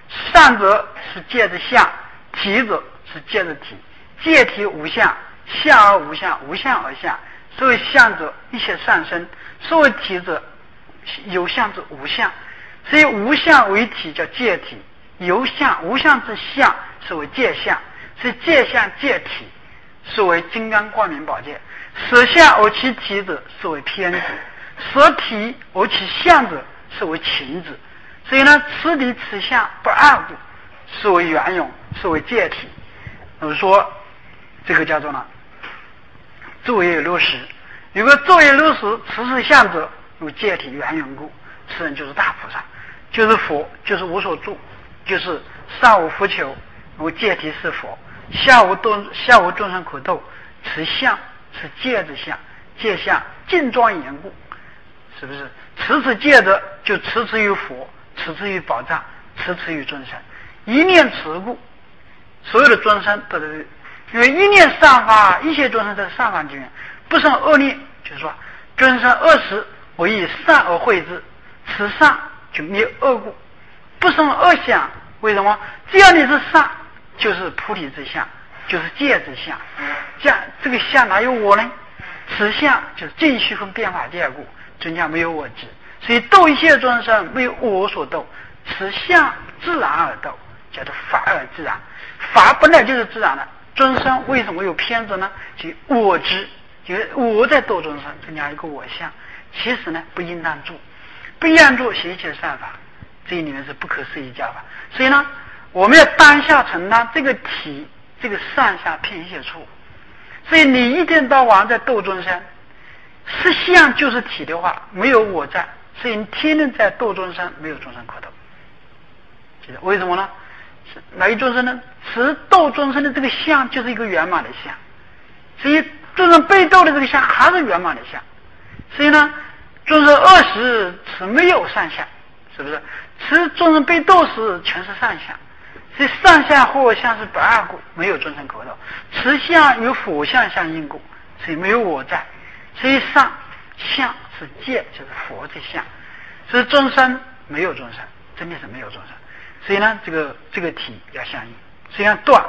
S1: 上者是借着相，体者是借着体，借体无相，相而无相，无相而相。所谓相者，一切上升；所谓体者，有相之无相。所以无相为体叫借体，有相无相之相是为借相。所以借相借体是为金刚光明宝剑。舍相而其体者是为偏执，舍体而其相者是为情子。所以呢，此体此相不二故，是为圆融，是为借体。我说这个叫做呢作业如实。如果作业如实，此是相者如借体圆融故，此人就是大菩萨，就是佛，就是无所住，就是上无浮求，如借体是佛，下无众下无众生可斗。此相是借着相，借相尽庄严故，是不是？持持借着就持持于佛，持持于宝藏，持持于众生，一念持故，所有的众生都是因为一念上发，一切众生在上发之源，不生恶念，就是说众生恶时我以善而会之，此善就灭恶故，不生恶相。为什么？只要你是善，就是菩提之相，就是戒之相。这样这个相哪有我呢？此相就是尽虚空变化界故，尊家没有我执，所以斗一切众生没有我所斗，此相自然而斗，叫做法而自然。法本来就是自然的，众生为什么有偏执呢？即我执，就是我在斗众生，增加一个我相。其实呢，不应当住，不应当住行一切善法，这里面是不可思议教法。所以呢，我们要当下承担这个体，这个上下偏一切处。所以你一天到晚在斗众生，实相就是体的话，没有我在，所以你天天在斗众生，没有众生可斗。为什么呢？哪一众生呢？此斗众生的这个相就是一个圆满的相，所以众生被斗的这个相还是圆满的相。所以呢，众生恶时此没有善相，是不是？此众生被斗时全是善相。所以上相和我相是不二故，没有众生可斗。此相有佛相相应故，所以没有我在。所以上相是借，就是佛之相。所以众生没有众生，真的是没有众生。所以呢，这个这个体要相应，所以要断。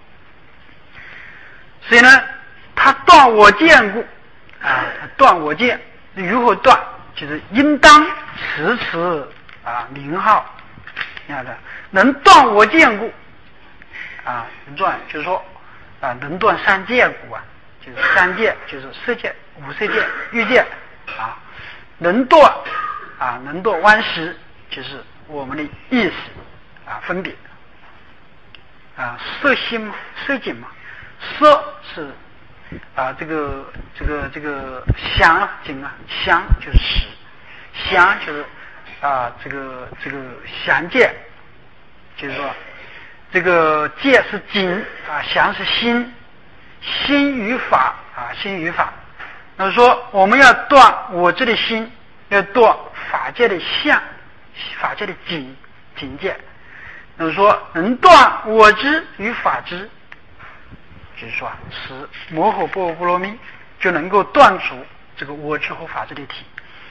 S1: 所以呢，他断我见故啊，断我见如何断？就是应当持持啊名号，你看的。能断我见故啊，能断就是说啊，能断三界故啊，就是三界就是色界、无色界、欲界啊，能断啊，能断弯识就是我们的意识啊，分别啊，色心嘛，色境嘛，色是啊，这个这个这个想境啊，想就是识，想就是啊，这个这个想界。就是说，这个戒是境啊，想是心，心与法啊，心与法。那么说，我们要断我这的心，要断法界的相，法界的境境界。那么说，能断我知与法知，就是说，使摩诃般若波罗蜜就能够断除这个我知和法知的体。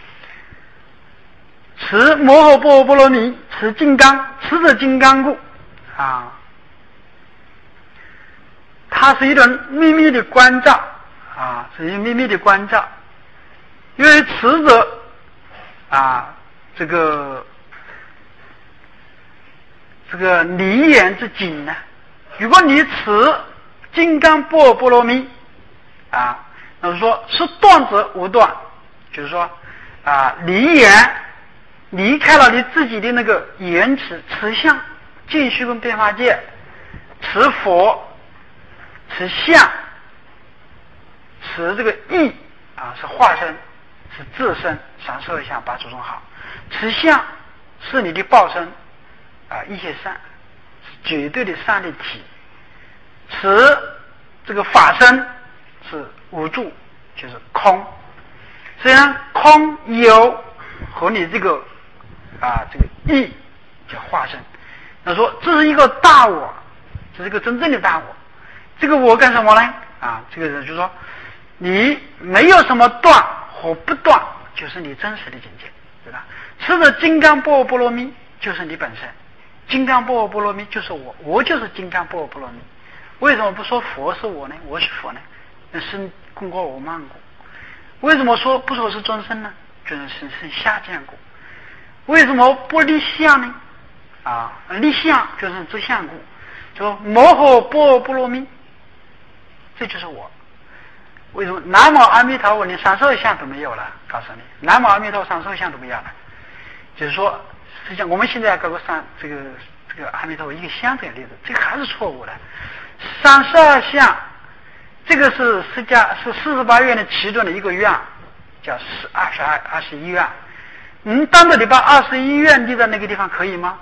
S1: 持摩诃般若波罗蜜，持金刚，持着金刚故啊，它是一种秘密的关照啊，是一种秘密的关照。因为持着啊，这个这个离言之境呢，如果你持金刚般若波罗蜜啊，那么说是断则无断，就是说啊，离言。离开了你自己的那个言辞持相，尽虚空变化界，持佛，持相，持这个意啊，是化身，是自身，三十二相八诸种好。持相是你的报身啊，一切善，是绝对的善的体。持这个法身是无助，就是空。虽然空有和你这个。啊，这个意叫化身。他说这是一个大我，这是一个真正的大我。这个我干什么呢？啊，这个人就说你没有什么断和不断，就是你真实的境界，对吧？持着金刚般若波罗蜜就是你本身， 金刚般若波罗蜜就是我，我就是金刚般若波罗蜜。为什么不说佛是我呢？我是佛呢？那生功过我慢过。为什么说不说是众生呢？就是生生下见过。为什么不立相呢？啊，立相就是知相故。说摩诃般若波罗蜜，这就是我。为什么南无阿弥陀佛连三十二相都没有了？告诉你，南无阿弥陀佛三十二相都没有了。就是说，实际上我们现在搞个三这个这个阿弥陀佛一个相这个例子，这个还是错误的。三十二相，这个是释迦是四十八愿的其中的一个愿，叫十二十二二十一愿。嗯，单独你把二十一愿立在那个地方可以吗？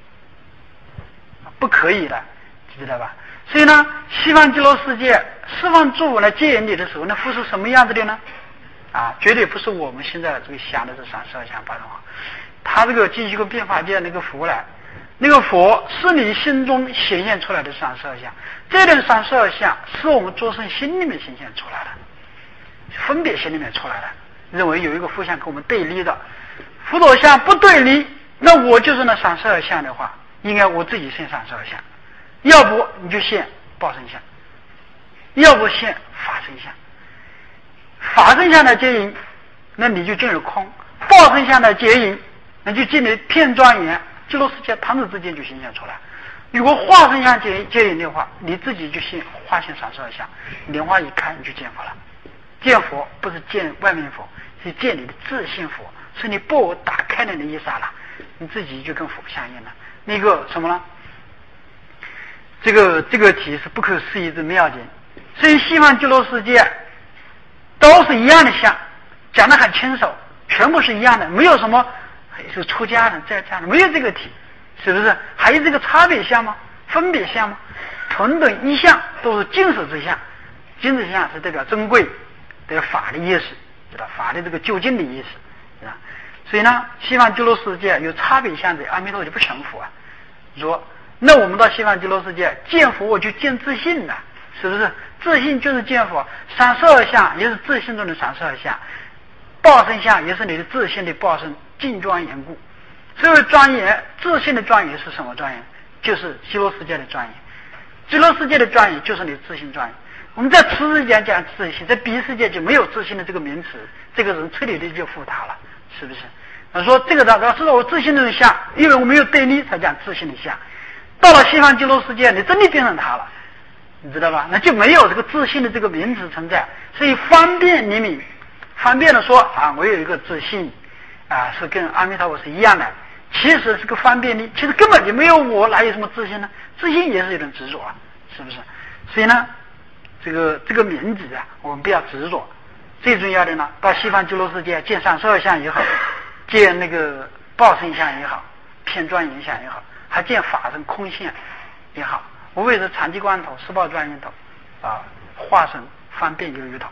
S1: 不可以的，知道吧？所以呢，西方极乐世界释放诸佛来接引你的时候，那佛是什么样子的呢？啊，绝对不是我们现在这个想的这三十二相八种啊。他这个进行个变法界那个佛来，那个佛是你心中显现出来的三十二相，这种三十二相是我们众生心里面显现出来的，分别心里面出来的，认为有一个佛像跟我们对立的，佛陀相不对立，那我就是那三十二相的话，应该我自己现三十二相，要不你就现报身相，要不现法身相。法身相的接引，那你就进入空；报身相的接引，那就进入片庄严，极乐世界弹指之间就显现出来。如果化身相接接引的话，你自己就现化现三十二相，莲花一开你就见佛了。见佛不是见外面佛，是见你的自性佛，是你般若打开的那一刹那，你自己就跟佛相应了。那个什么呢？这个这个题是不可思议之妙境，所以西方极乐世界都是一样的相，讲得很清楚，全部是一样的，没有什么是出家人在家人，没有这个题，是不是？还有这个差别相吗？分别相吗？同等一相都是尽实之相，尽实相是代表珍贵的法的意识，知道法的这个究竟的意识，知道？所以呢，西方极乐世界有差别相的阿弥陀佛就不成佛啊。说那我们到西方极乐世界见佛，我就见自信了，是不是？自信就是见佛，三十二相也是自信中的三十二相，报身相也是你的自信的报身，尽庄严故。所谓庄严，自信的庄严是什么庄严？就是极乐世界的庄严。极乐世界的庄严就是你自信庄严。我们在此世界讲自信，在彼世界就没有自信的这个名词，这个人彻底的就复他了，是不是？他说这个的老师说我自信的相，因为我没有对立才讲自信的相。到了西方极乐世界，你真的变成他了，你知道吧？那就没有这个自信的这个名词存在，所以方便你们方便的说啊，我有一个自信啊，是跟阿弥陀佛是一样的，其实是个方便力，其实根本就没有我，哪有什么自信呢？自信也是一种执着啊，是不是？所以呢，这个这个名字啊，我们不要执着。最重要的呢，到西方极乐世界见三十二相也好，见那个报身相也好，片庄严相也好，还见法身空相也好，无谓是长期光头、十报庄严头啊，化身方便有余头。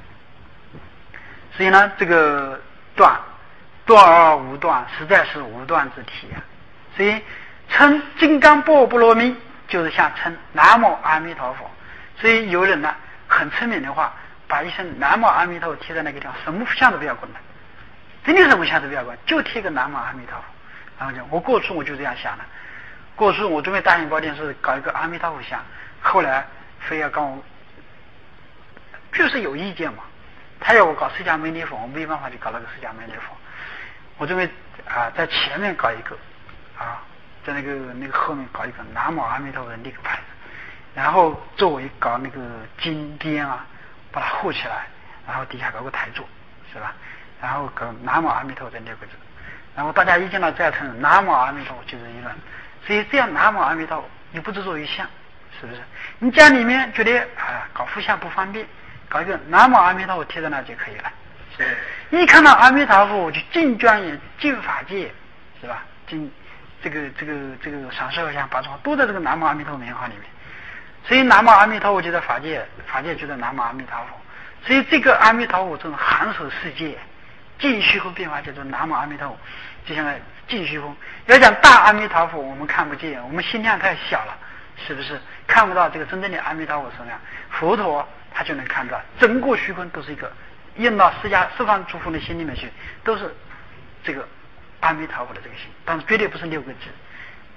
S1: 所以呢，这个断断而无断，实在是无断之体啊。所以称金刚般若波罗蜜，就是像称南无阿弥陀佛。所以有人呢很聪明的话，把一声南无阿弥陀佛贴在那个地方，什么像都不要管了，真的什么像都不要管，就贴个南无阿弥陀佛。然后讲，我过去我就这样想的，过去我准备大英宝殿是搞一个阿弥陀佛像，后来非要跟我，就是有意见嘛，他要我搞释迦牟尼佛，我没办法就搞了个释迦牟尼佛。我准备啊在前面搞一个啊，在那个那个后面搞一个南无阿弥陀佛的那个牌子，然后周围搞那个金边啊，把它护起来，然后底下搞个台座，是吧？然后搞南无阿弥陀佛的六个字，然后大家一见到再称南无阿弥陀佛就是一论。所以这样南无阿弥陀佛你不执着于相，是不是？你家里面觉得啊搞佛像不方便，搞一个南无阿弥陀佛贴在那就可以了，是不是？一看到阿弥陀佛我就进庄严进法界，是吧？进这个这个这个三十二相八种都在这个南无阿弥陀佛名号里面。所以南无阿弥陀佛就在法界，法界就在南无阿弥陀佛。所以这个阿弥陀佛这种含守世界尽虚空变化叫做南无阿弥陀佛，就像尽虚空。要讲大阿弥陀佛我们看不见，我们心量太小了，是不是看不到这个真正的阿弥陀佛什么样？佛陀他就能看到整个虚空都是一个印到释迦十方诸佛的心里面去，都是这个阿弥陀佛的这个心，但是绝对不是六个字，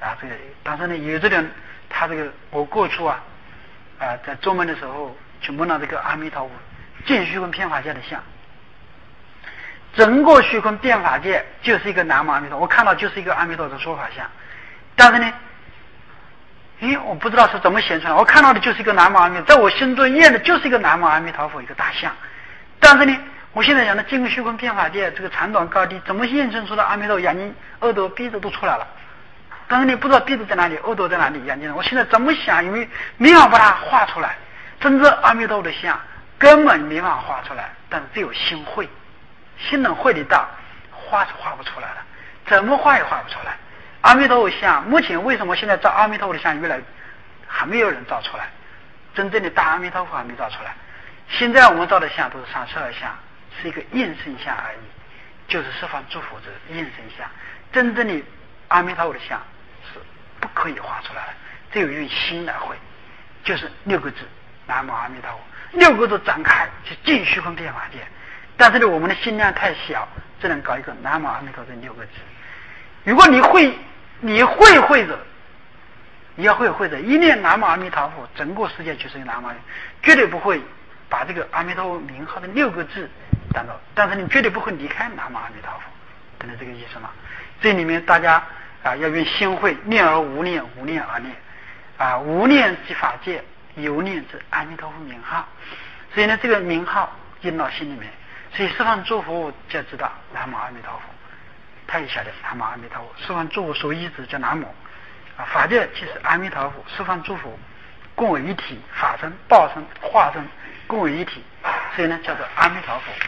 S1: 啊，这个当时呢，有的人他这个我过去啊啊，在做梦的时候就梦到这个阿弥陀佛尽虚空遍法界的像，整个虚空遍法界就是一个南无阿弥陀，我看到就是一个阿弥陀的说法像，但是呢，咦，我不知道是怎么显出来，我看到的就是一个南无阿弥陀，在我心中念的就是一个南无阿弥陀佛一个大像，但是呢，我现在讲的净虚空遍法界这个长短高低怎么验证出的阿弥陀眼睛、耳朵、鼻子都出来了，但是你不知道鼻子在哪里，耳朵在哪里，眼睛，我现在怎么想，因为没法把它画出来，真正阿弥陀佛的像根本没法画出来，但是只有心会，心能会得到，画是画不出来了，怎么画也画不出来。阿弥陀佛像目前为什么现在造阿弥陀佛的像越来还没有人造出来，真正的大阿弥陀佛还没造出来，现在我们造的像都是三十二相，是一个应身像而已，就是十方诸佛的应身像，真正的阿弥陀佛的像是不可以画出来的，只有用心来会，就是六个字南无阿弥陀佛，六个字展开是尽虚空遍法界，但是呢我们的心量太小，只能搞一个南无阿弥陀这六个字。如果你会你会会者，你要会会者一念南无阿弥陀佛，整个世界就是一个南无阿弥陀佛，绝对不会把这个阿弥陀佛名号的六个字当做，但是你绝对不会离开南无阿弥陀佛，懂得这个意思吗？这里面大家啊要用心会，念而无念，无念而念啊，无念即法界，有念之阿弥陀佛名号，所以呢这个名号印到心里面，所以十方诸佛就知道南无阿弥陀佛，他也晓得南无阿弥陀佛，十方诸佛所依止叫南无啊，法界即是阿弥陀佛，十方诸佛共为一体，法身、报身、化身共为一体，所以呢叫做阿弥陀佛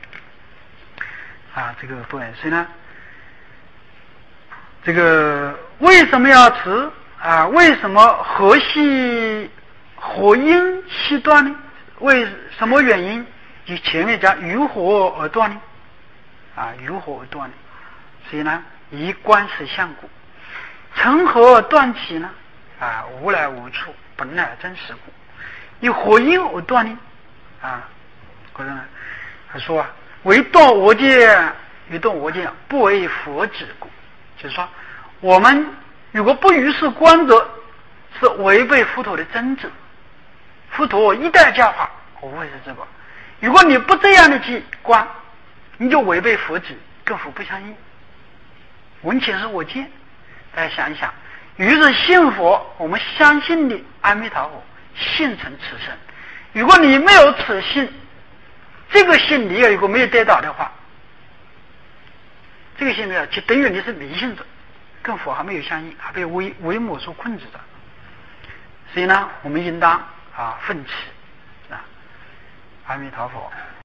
S1: 啊，这个部分。所以呢，这个为什么要持啊？为什么何系何因系断呢？为什么原因？就前面讲于何而断呢？啊，于何而断呢？所以呢，以观实相故。成何而断其呢？啊，无来无处，本来真实故。以何因而断呢？啊，或者呢，他说啊，为断我见与断我见，不为佛指故。就是说，我们如果不于是观者，是违背佛陀的真旨。佛陀一代教法，我不会是这个。如果你不这样的去观，你就违背佛旨，跟佛不相应。闻前是我见，大家想一想，于是信佛，我们相信的阿弥陀佛，信成此身。如果你没有此信，这个信你如果没有得到的话，这个信没有，就等于你是迷信者，跟佛还没有相应，还被微微魔所控制着。所以呢，我们应当啊奋起啊，阿弥陀佛。